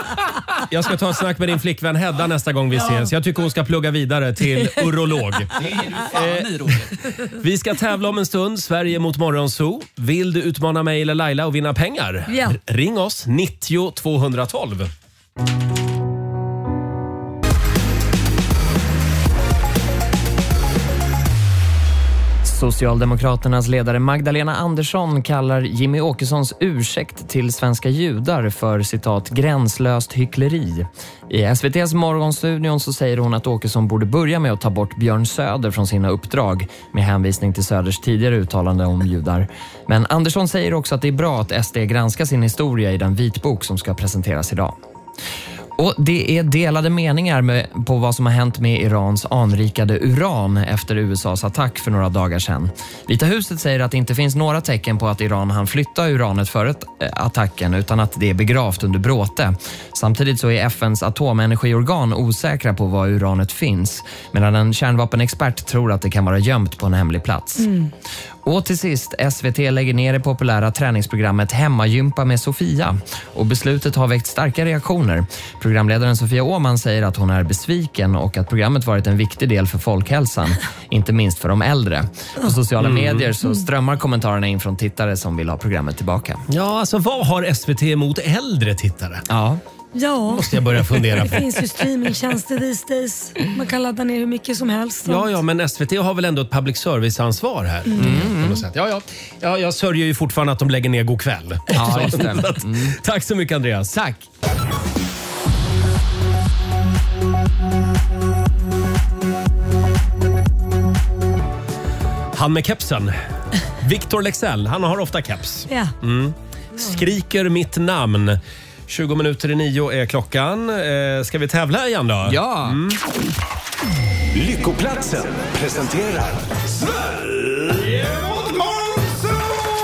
jag ska ta ett snack med din flickvän Hedda nästa gång vi ses. Jag tycker hon ska plugga vidare till urolog. Eh, vi ska tävla om en stund. Sverige mot Morgonzoo. Vill du utmana mig eller Laila och vinna pengar? Ja. R- Ring oss, nittio tvåhundratolv. Socialdemokraternas ledare Magdalena Andersson kallar Jimmy Åkessons ursäkt till svenska judar för citat gränslöst hyckleri. I S V T:s morgonstudion så säger hon att Åkesson borde börja med att ta bort Björn Söder från sina uppdrag med hänvisning till Söders tidigare uttalande om judar. Men Andersson säger också att det är bra att S D granskar sin historia i den vitbok som ska presenteras idag. Och det är delade meningar med, på vad som har hänt med Irans anrikade uran efter U S A:s attack för några dagar sedan. Vita huset säger att det inte finns några tecken på att Iran hann flytta uranet före äh, attacken utan att det är begravt under bråte. Samtidigt så är F N:s atomenergiorgan osäkra på var uranet finns medan en kärnvapenexpert tror att det kan vara gömt på en hemlig plats. Mm. Och till sist, S V T lägger ner det populära träningsprogrammet Hemmagympa med Sofia. Och beslutet har väckt starka reaktioner. Programledaren Sofia Åman säger att hon är besviken och att programmet varit en viktig del för folkhälsan. Inte minst för de äldre. På sociala mm. medier så strömmar kommentarerna in från tittare som vill ha programmet tillbaka. Ja, alltså vad har S V T emot äldre tittare? Ja. Ja, måste jag börja fundera på. Det finns ju streamingtjänster these days. Man kan ladda ner hur mycket som helst. Ja, ja, men S V T har väl ändå ett public service-ansvar här. Mm. På något sätt. Ja, ja. Ja, jag sörjer ju fortfarande att de lägger ner God kväll. Ja, just det. Mm. Tack så mycket, Andreas. Tack. Han med kepsen. Victor Lexell, han har ofta keps. Ja. Mm. Skriker mitt namn. tjugo minuter i nio är klockan. Eh, ska vi tävla igen då? Ja! Mm. Lyckoplatsen presenterar Sverige mot Morgonzoo!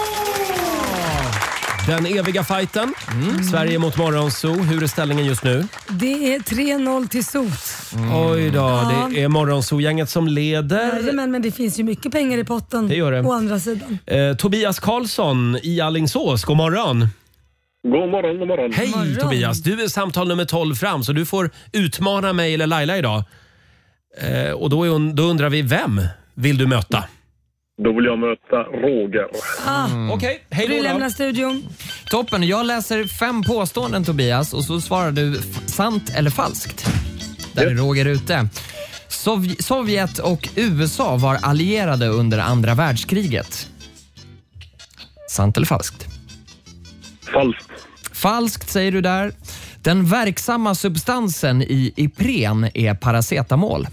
Den eviga fighten. Mm. Sverige mot Morgonzoo. Hur är ställningen just nu? Det är tre noll till Sot. Mm. Oj då, ja. Det är Morgonzoo-gänget som leder. Ja, men, men det finns ju mycket pengar i potten. Det gör det. Å andra sidan. Eh, Tobias Karlsson i Alingsås, god morgon. God morgon, god morgon. Hej morgon. Tobias, du är samtal nummer tolv fram så du får utmana mig eller Laila idag. Eh, och då, är, då undrar vi, vem vill du möta? Då vill jag möta Roger. Ah. Mm. Okej, okay. Hej då. Du lämnar studion. Toppen, jag läser fem påståenden Tobias och så svarar du f- sant eller falskt. Där är Roger ute. Sov- Sovjet och U S A var allierade under andra världskriget. Sant eller falskt? Falskt. Falskt säger du där. Den verksamma substansen i Ipren är paracetamol.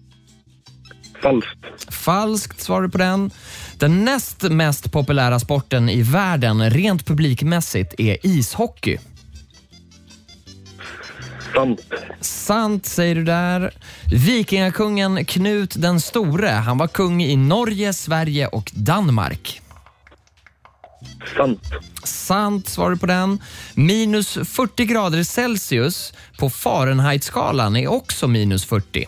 Falskt. Falskt svarar du på den. Den näst mest populära sporten i världen rent publikmässigt är ishockey. Sant. Sant säger du där. Vikingakungen Knut den store, han var kung i Norge, Sverige och Danmark. Sant. Sant svarar du på den. Minus fyrtio grader Celsius på Fahrenheit-skalan är också minus fyrtio.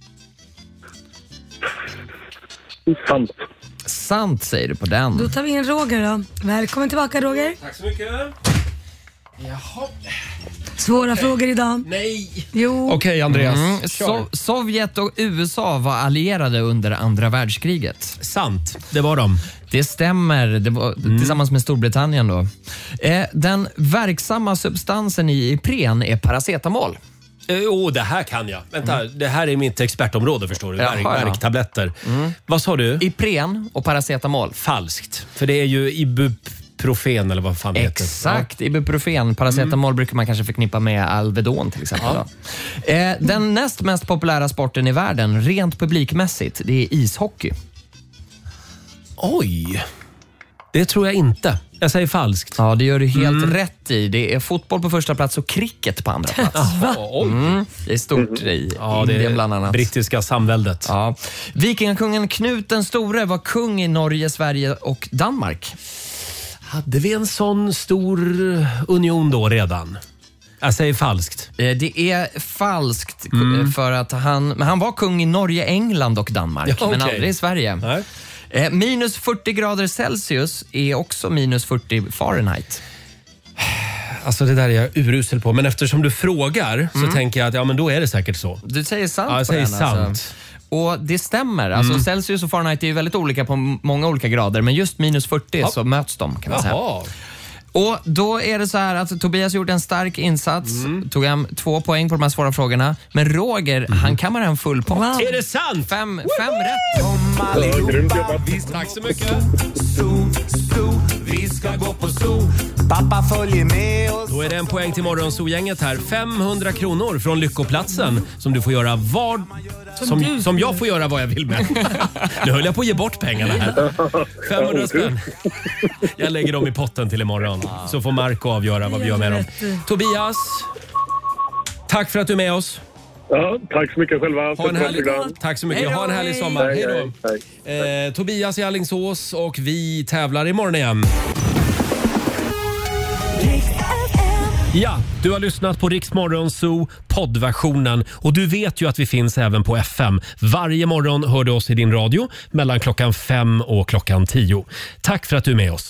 Sant. Sant säger du på den. Då tar vi in Roger då. Välkommen tillbaka Roger. Tack så mycket. Jaha. Svåra frågor idag. Nej. Jo. Okej okay, Andreas. Mm. So- Sovjet och U S A var allierade under andra världskriget. Sant, det var de. Det stämmer, det var, mm. tillsammans med Storbritannien då. Eh, den verksamma substansen i Ipren är paracetamol. Åh, oh, det här kan jag. Vänta, mm. det här är mitt expertområde förstår du. Jaha, Värk, värktabletter. Mm. Vad sa du? Ipren och paracetamol. Falskt, för det är ju ibuprofen eller vad fan det heter. Exakt, ibuprofen. Paracetamol mm. brukar man kanske förknippa med Alvedon till exempel. Ja. Då. Eh, den näst mest populära sporten i världen, rent publikmässigt, det är ishockey. Oj, det tror jag inte. Jag säger falskt. Ja, det gör du helt mm. rätt i. Det är fotboll på första plats och cricket på andra plats. Mm. Det är stort i ja, det Indien bland annat. Brittiska samväldet. Ja. Vikingakungen Knut den store var kung i Norge, Sverige och Danmark. Hade vi en sån stor union då redan? Jag säger falskt. Det är falskt mm. för att han, men han var kung i Norge, England och Danmark, ja, okay. men aldrig i Sverige. Nej. Eh, minus fyrtio grader Celsius är också minus fyrtio Fahrenheit. Alltså det där är jag urusel på. Men eftersom du frågar så mm. tänker jag att ja, men då är det säkert så. Du säger sant ja, jag på säger den, sant. Alltså. Och det stämmer. Alltså mm. Celsius och Fahrenheit är ju väldigt olika på många olika grader. Men just minus fyrtio ja. så möts de kan man Jaha. Och då är det så här att Tobias gjorde en stark insats, mm. tog hem två poäng på de här svåra frågorna. Men Roger, mm. han kammar en full pott. Wow. Är det sant? Fem, fem rätt. Kom allihopa, tack så mycket. Zoo, zoo, vi ska gå på zoo. Pappa följer med oss. Då är det en poäng till Morgonzoo-gänget här. femhundra kronor från Lyckoplatsen som du får göra vad som, som jag får göra vad jag vill med. Nu höll jag på att ge bort pengarna här. femhundra spänn. Jag lägger dem i potten till imorgon. Så får Marco avgöra vad vi gör med dem. Tobias, tack för att du är med oss. Ja, tack så mycket själva. Ha en härlig, tack så mycket. Ha en härlig sommar. Hej då. Hej, hej. Eh, Tobias i Alingsås och vi tävlar imorgon igen. Ja, du har lyssnat på Rix Morgonzoo poddversionen och du vet ju att vi finns även på F M. Varje morgon hör du oss i din radio mellan klockan fem och klockan tio. Tack för att du är med oss.